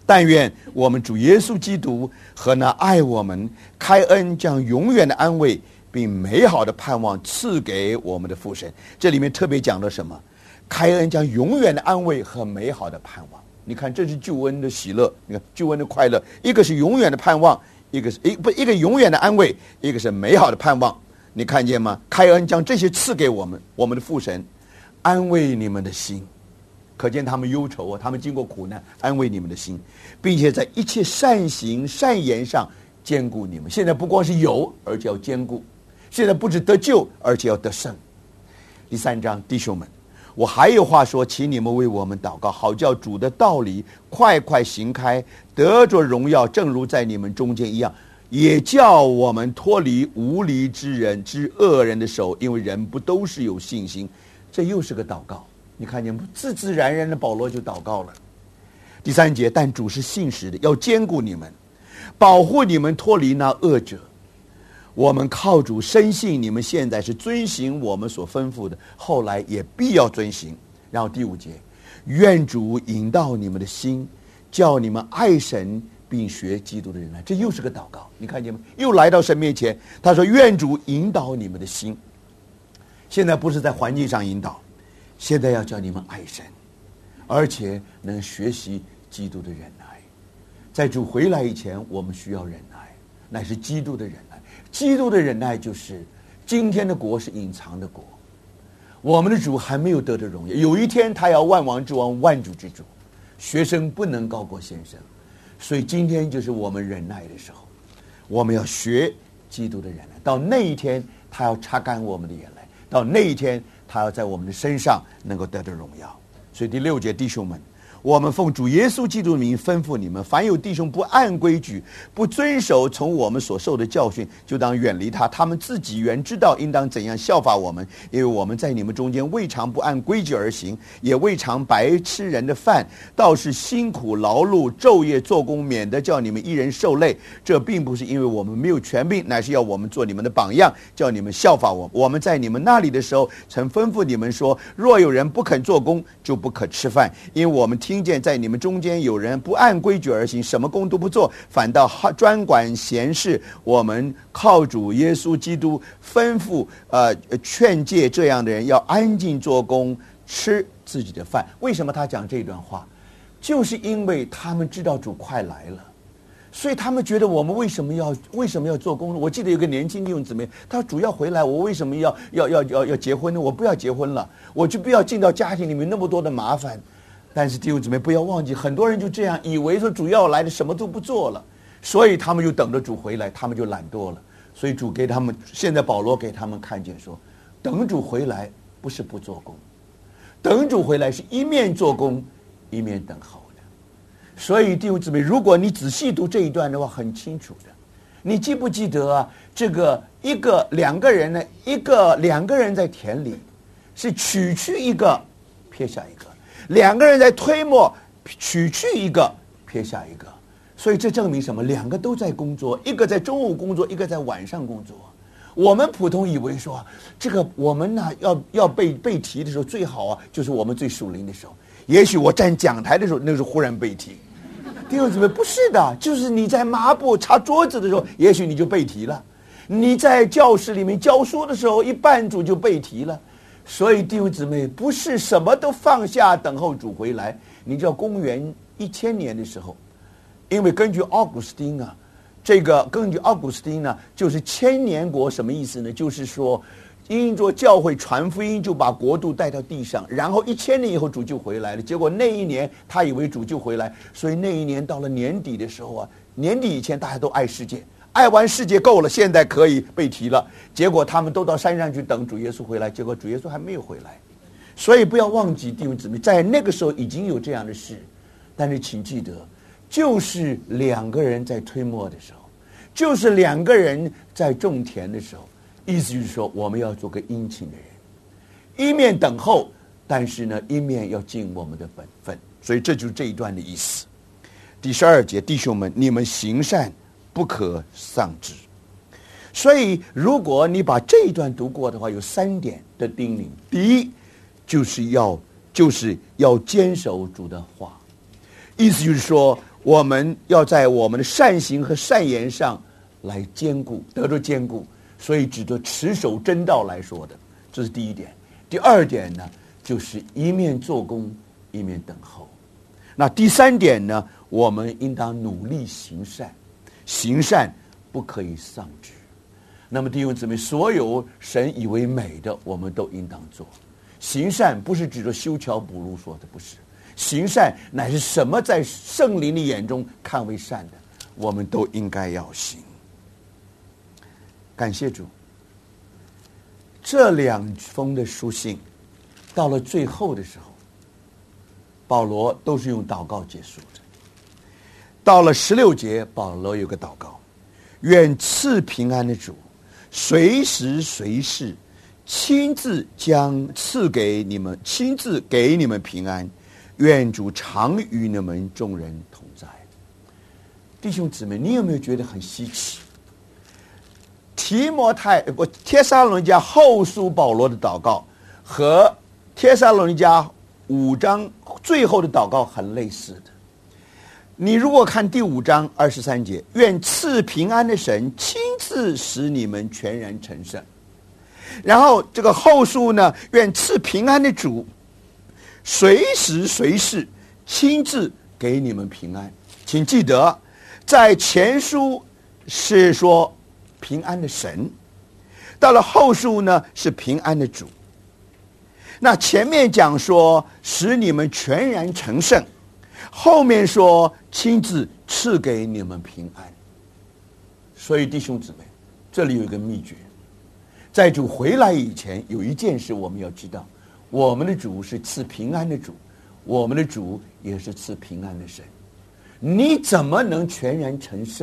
但愿我们主耶稣基督和那爱我们、开恩将永远的安慰并美好的盼望赐给我们的父神。这里面特别讲了什么？开恩将永远的安慰和美好的盼望。你看，这是救恩的喜乐，你看救恩的快乐，一个是永远的盼望，一个是一不一个永远的安慰，一个是美好的盼望。你看见吗？开恩将这些赐给我们，我们的父神，安慰你们的心。可见他们忧愁啊，他们经过苦难，安慰你们的心，并且在一切善行善言上坚固你们。现在不光是有，而且要坚固。现在不止得救，而且要得胜。第三章，弟兄们，我还有话说，请你们为我们祷告，好叫主的道理快快行开，得着荣耀，正如在你们中间一样，也叫我们脱离无理之人之恶人的手，因为人不都是有信心。这又是个祷告，你看见自自然然的保罗就祷告了。第三节，但主是信实的，要坚固你们，保护你们脱离那恶者。我们靠主深信你们现在是遵行我们所吩咐的，后来也必要遵行。然后第五节，愿主引导你们的心，叫你们爱神并学基督的人来。这又是个祷告，你看见吗？又来到神面前，他说愿主引导你们的心。现在不是在环境上引导，现在要叫你们爱神，而且能学习基督的忍耐。在主回来以前，我们需要忍耐，乃是基督的忍耐。基督的忍耐就是今天的国是隐藏的国，我们的主还没有得着荣耀，有一天他要万王之王，万主之主，学生不能高过先生，所以今天就是我们忍耐的时候，我们要学基督的忍耐，到那一天他要擦干我们的眼泪，到那一天他要在我们的身上能够得着荣耀。所以第六节，弟兄们，我们奉主耶稣基督的名吩咐你们，凡有弟兄不按规矩，不遵守从我们所受的教训，就当远离他。他们自己原知道应当怎样效法我们，因为我们在你们中间未尝不按规矩而行，也未尝白吃人的饭，倒是辛苦劳碌，昼夜做工，免得叫你们一人受累。这并不是因为我们没有权柄，乃是要我们做你们的榜样，叫你们效法我们。我们在你们那里的时候，曾吩咐你们说，若有人不肯做工，就不可吃饭，因为我们听见在你们中间有人不按规矩而行，什么工都不做，反倒专管闲事。我们靠主耶稣基督吩咐呃劝诫这样的人要安静做工，吃自己的饭。为什么他讲这段话？就是因为他们知道主快来了，所以他们觉得我们为什么要为什么要做工呢？我记得有个年轻弟兄姊妹，他说主要回来，我为什么要要要要要结婚呢？我不要结婚了，我就不要进到家庭里面那么多的麻烦。但是弟兄姊妹不要忘记，很多人就这样以为说主要来的什么都不做了，所以他们就等着主回来，他们就懒惰了。所以主给他们，现在保罗给他们看见说，等主回来不是不做工，等主回来是一面做工一面等候的。所以弟兄姊妹，如果你仔细读这一段的话，很清楚的。你记不记得啊？这个一个两个人呢，一个两个人在田里，是取去一个，撇下一个。两个人在推磨，取去一个，撇下一个，所以这证明什么？两个都在工作，一个在中午工作，一个在晚上工作。我们普通以为说，这个我们呢要要被被提的时候，最好啊，就是我们最属灵的时候。也许我站讲台的时候，那是忽然被提。弟兄姊妹，不是的，就是你在抹布擦桌子的时候，也许你就被提了；你在教室里面教书的时候，一半主就被提了。所以弟兄姊妹，不是什么都放下等候主回来。你知道公元一千年的时候，因为根据奥古斯丁啊，这个根据奥古斯丁呢，就是千年国什么意思呢？就是说，因着教会传福音，就把国度带到地上，然后一千年以后主就回来了。结果那一年他以为主就回来，所以那一年到了年底的时候啊，年底以前大家都爱世界。爱完世界够了，现在可以被提了。结果他们都到山上去等主耶稣回来，结果主耶稣还没有回来。所以不要忘记弟兄姊妹，在那个时候已经有这样的事，但是请记得，就是两个人在推磨的时候，就是两个人在种田的时候，意思就是说我们要做个殷勤的人，一面等候，但是呢一面要尽我们的本分。所以这就是这一段的意思。第十二节，弟兄们，你们行善不可丧志。所以如果你把这一段读过的话，有三点的叮咛。第一，就是要就是要坚守主的话，意思就是说我们要在我们的善行和善言上来坚固，得着坚固，所以指着持守真道来说的，这是第一点。第二点呢，就是一面做工，一面等候。那第三点呢，我们应当努力行善，行善不可以丧志。那么弟兄姊妹，所有神以为美的，我们都应当做。行善不是指着修桥补路说的，不是。行善乃是什么在圣灵的眼中看为善的，我们都应该要行。感谢主，这两封的书信到了最后的时候，保罗都是用祷告结束的。到了十六节，保罗有个祷告：愿赐平安的主随时随事亲自将赐给你们，亲自给你们平安。愿主常与你们众人同在。弟兄姊妹，你有没有觉得很稀奇？提摩太不帖撒罗尼迦后书保罗的祷告和帖撒罗尼迦五章最后的祷告很类似的。你如果看第五章二十三节，愿赐平安的神亲自使你们全然成圣。然后这个后书呢，愿赐平安的主随时随事亲自给你们平安。请记得，在前书是说平安的神，到了后书呢是平安的主。那前面讲说使你们全然成圣，后面说亲自赐给你们平安。所以弟兄姊妹，这里有一个秘诀，在主回来以前，有一件事我们要知道，我们的主是赐平安的主，我们的主也是赐平安的神。你怎么能全然成圣？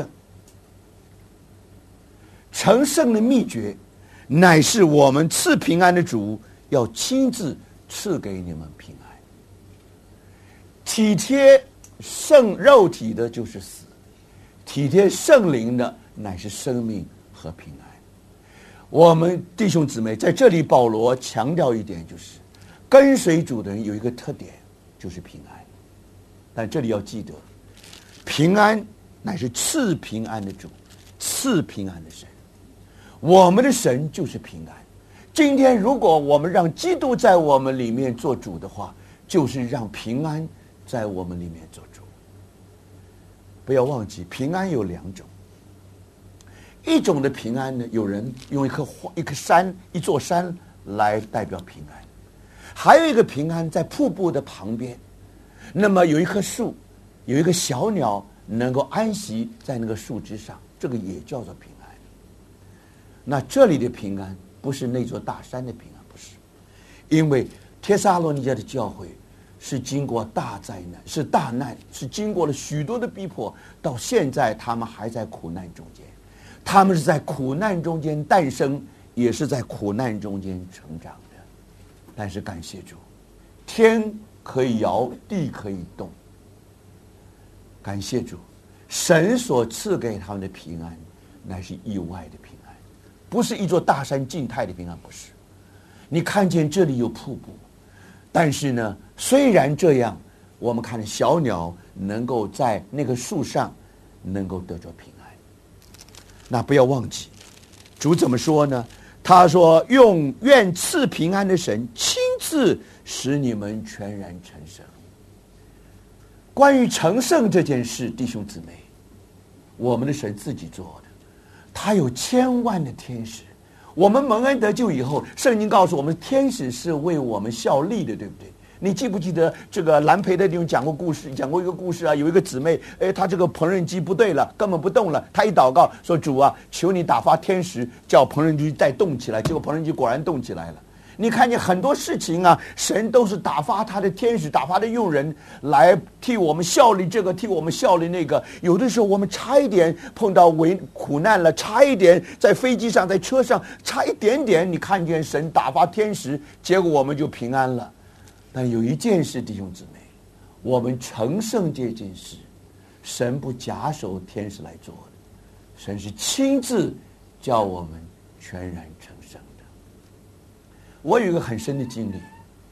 成圣的秘诀乃是我们赐平安的主要亲自赐给你们平安。体贴圣肉体的就是死，体贴圣灵的乃是生命和平安。我们弟兄姊妹在这里，保罗强调一点，就是跟随主的人有一个特点，就是平安。但这里要记得，平安乃是赐平安的主，赐平安的神。我们的神就是平安。今天如果我们让基督在我们里面做主的话，就是让平安在我们里面做主。不要忘记，平安有两种。一种的平安呢，有人用一颗一颗山一座山来代表平安，还有一个平安在瀑布的旁边，那么有一棵树，有一个小鸟能够安息在那个树枝上，这个也叫做平安。那这里的平安不是那座大山的平安，不是，因为帖撒罗尼迦的教会是经过大灾难，是大难，是经过了许多的逼迫，到现在他们还在苦难中间。他们是在苦难中间诞生，也是在苦难中间成长的。但是感谢主，天可以摇，地可以动。感谢主，神所赐给他们的平安乃是意外的平安，不是一座大山静态的平安，不是。你看见这里有瀑布，但是呢，虽然这样，我们看小鸟能够在那个树上能够得着平安。那不要忘记，主怎么说呢？他说：“用愿赐平安的神亲自使你们全然成圣。”关于成圣这件事，弟兄姊妹，我们的神自己做的，他有千万的天使。我们蒙恩得救以后，圣经告诉我们，天使是为我们效力的，对不对？你记不记得这个兰培的弟兄讲过故事，讲过一个故事啊？有一个姊妹，哎，她这个缝纫机不对了，根本不动了。她一祷告说：“主啊，求你打发天使，叫缝纫机再动起来。”结果缝纫机果然动起来了。你看见很多事情啊，神都是打发他的天使，打发的用人来替我们效力这个，替我们效力那个。有的时候我们差一点碰到危苦难了，差一点在飞机上，在车上，差一点点，你看见神打发天使，结果我们就平安了。但有一件事，弟兄姊妹，我们成圣这件事，神不假手天使来做的，神是亲自叫我们全然成圣的。我有一个很深的经历，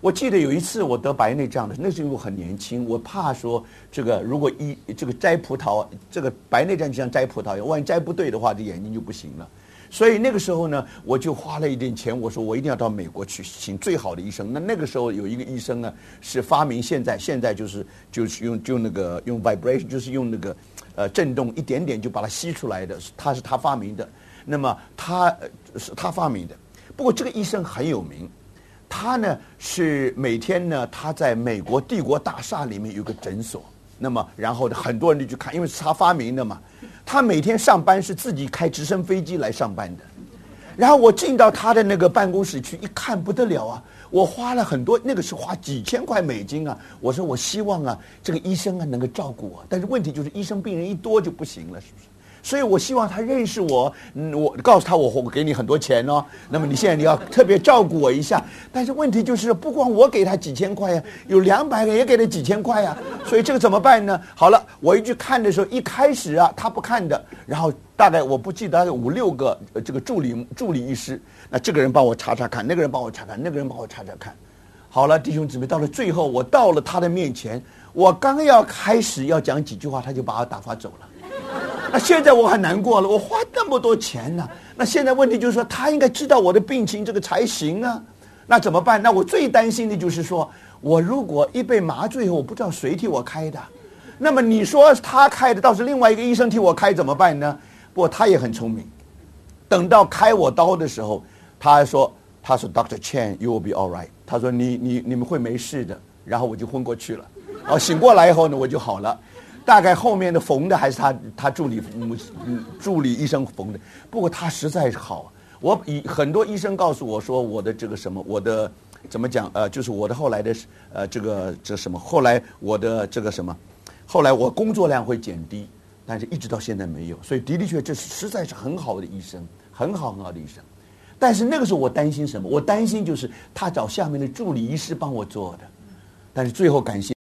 我记得有一次我得白内障的，那时候我很年轻，我怕说这个如果一这个摘葡萄，这个白内障就像摘葡萄一样，万一摘不对的话，这眼睛就不行了。所以那个时候呢，我就花了一点钱，我说我一定要到美国去请最好的医生。那那个时候有一个医生呢，是发明现在现在就是就是用就那个用 vibration， 就是用那个呃震动一点点就把它吸出来的，他是他发明的。那么他、呃、是他发明的，不过这个医生很有名。他呢是每天呢，他在美国帝国大厦里面有个诊所，那么然后很多人就去看，因为是他发明的嘛。他每天上班是自己开直升飞机来上班的。然后我进到他的那个办公室去一看，不得了啊！我花了很多，那个是花几千块美金啊。我说我希望啊，这个医生啊能够照顾我，但是问题就是医生病人一多就不行了，是不是？所以我希望他认识我，嗯，我告诉他我我给你很多钱哦，那么你现在你要特别照顾我一下。但是问题就是不光我给他几千块呀，有两百个也给他几千块呀，所以这个怎么办呢？好了，我一去看的时候，一开始啊他不看的，然后大概我不记得有五六个这个助理助理医师，那这个人帮我查查看，那个人帮我查看，那个人帮我查查看。好了，弟兄姊妹，到了最后我到了他的面前，我刚要开始要讲几句话，他就把我打发走了。那现在我很难过了，我花那么多钱呢、啊，那现在问题就是说，他应该知道我的病情这个才行啊。那怎么办？那我最担心的就是说，我如果一被麻醉后，我不知道谁替我开的，那么你说他开的，倒是另外一个医生替我开怎么办呢？不过他也很聪明，等到开我刀的时候，他还说，他说 Doctor Chen, you will be all right。他说你你你们会没事的。然后我就昏过去了，哦，醒过来以后呢，我就好了。大概后面的缝的还是他他助理助理医生缝的，不过他实在是好。我以很多医生告诉我说，我的这个什么，我的怎么讲呃，就是我的后来的呃这个这什么，后来我的这个什么，后来我工作量会减低，但是一直到现在没有。所以的的确这是实在是很好的医生，很好很好的医生。但是那个时候我担心什么？我担心就是他找下面的助理医师帮我做的，但是最后感谢。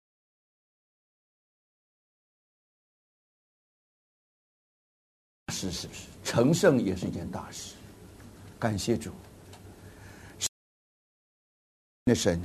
是是不是成圣也是一件大事？感谢主，的神，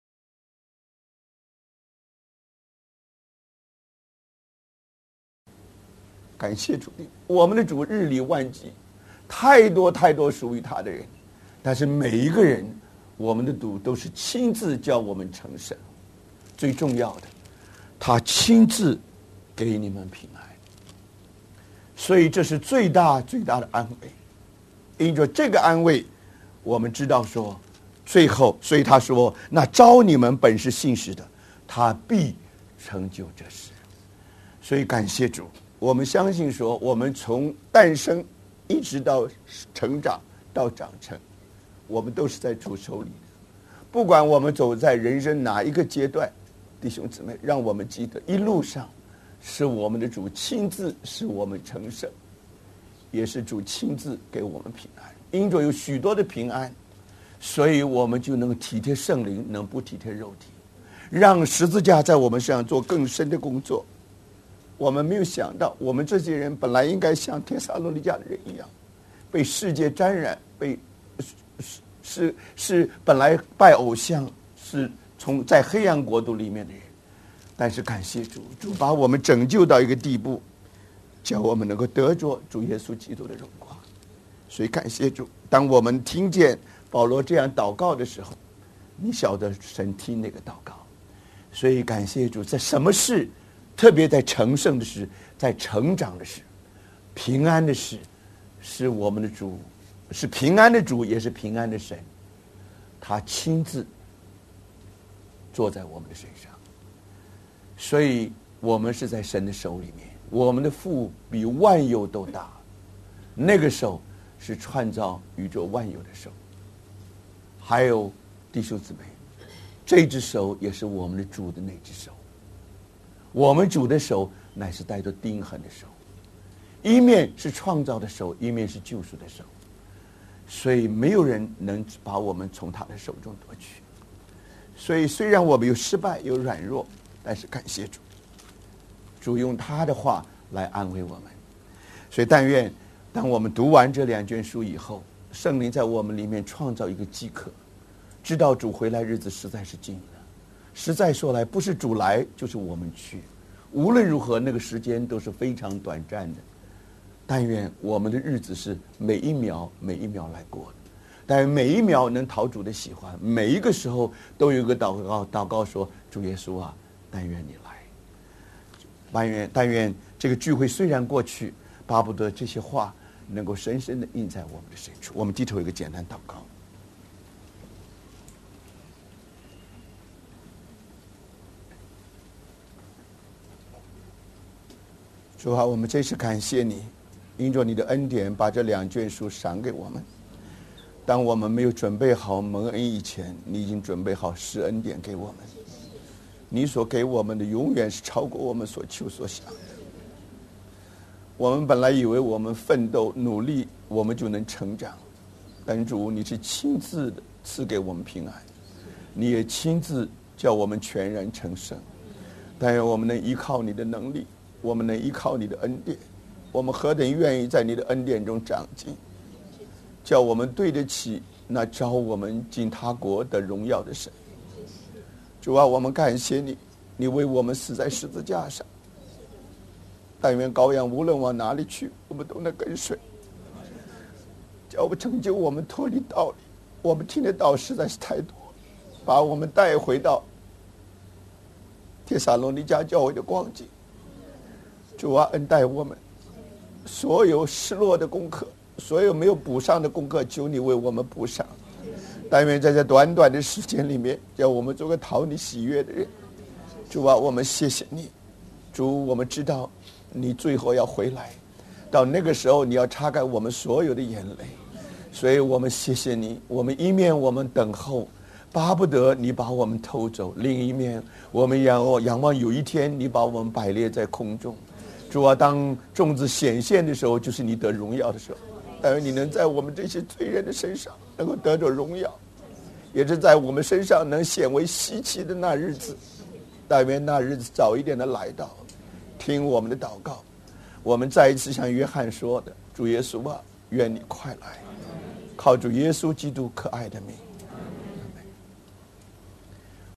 感谢主，我们的主日理万机，太多太多属于他的人，但是每一个人，我们的主都是亲自叫我们成圣。最重要的，他亲自给你们平安。所以这是最大最大的安慰，因着这个安慰，我们知道说，最后，所以他说：“那招你们本是信实的，他必成就这事。”所以感谢主，我们相信说，我们从诞生一直到成长到长成，我们都是在主手里的。不管我们走在人生哪一个阶段，弟兄姊妹，让我们记得一路上。是我们的主亲自使我们成圣，也是主亲自给我们平安。因着有许多的平安，所以我们就能体贴圣灵，能不体贴肉体，让十字架在我们身上做更深的工作。我们没有想到，我们这些人本来应该像帖撒罗尼迦的人一样，被世界沾染，被是是是本来拜偶像，是从在黑暗国度里面的人。但是感谢主，主把我们拯救到一个地步，叫我们能够得着主耶稣基督的荣光。所以感谢主，当我们听见保罗这样祷告的时候，你晓得神听那个祷告。所以感谢主，在什么事，特别在成圣的事，在成长的事，平安的事，是我们的主，是平安的主，也是平安的神，他亲自坐在我们的身上。所以我们是在神的手里面，我们的父比万有都大，那个手是创造宇宙万有的手。还有弟兄姊妹，这只手也是我们的主的那只手。我们主的手乃是带着钉痕的手，一面是创造的手，一面是救赎的手，所以没有人能把我们从他的手中夺去。所以虽然我们有失败有软弱，但是感谢主，主用他的话来安慰我们。所以但愿当我们读完这两卷书以后，圣灵在我们里面创造一个饥渴， 知道主回来日子实在是近了。实在说来，不是主来就是我们去，无论如何那个时间都是非常短暂的。但愿我们的日子是每一秒每一秒来过的，但愿每一秒能讨主的喜欢，每一个时候都有一个祷告，祷告说：主耶稣啊，但愿你来。但愿但愿这个聚会虽然过去，巴不得这些话能够深深的印在我们的深处。我们低头一个简单祷告。主啊，我们真是感谢你，因着你的恩典把这两卷书赏给我们。当我们没有准备好蒙恩以前，你已经准备好施恩典给我们。你所给我们的永远是超过我们所求所想的。我们本来以为我们奋斗努力我们就能成长，但主你是亲自的赐给我们平安，你也亲自叫我们全然成圣。但愿我们能依靠你的能力，我们能依靠你的恩典，我们何等愿意在你的恩典中长进，叫我们对得起那召我们进他国的荣耀的神。主啊，我们感谢你，你为我们死在十字架上。但愿羔羊无论往哪里去，我们都能跟随，叫我们成就我们脱离道理。我们听的道实在是太多，把我们带回到帖撒罗尼迦教会的光景。主啊，恩待我们，所有失落的功课，所有没有补上的功课，求你为我们补上。但愿在这短短的时间里面，叫我们做个讨你喜悦的人。主啊，我们谢谢你。主，我们知道你最后要回来，到那个时候你要擦干我们所有的眼泪，所以我们谢谢你。我们一面我们等候，巴不得你把我们偷走；另一面我们仰望仰望有一天你把我们摆列在空中。主啊，当种子显现的时候，就是你得荣耀的时候。但愿你能在我们这些罪人的身上能够得着荣耀，也是在我们身上能显为稀奇的那日子。但愿那日子早一点的来到，听我们的祷告。我们再一次像约翰说的：主耶稣啊，愿你快来。靠主耶稣基督可爱的名。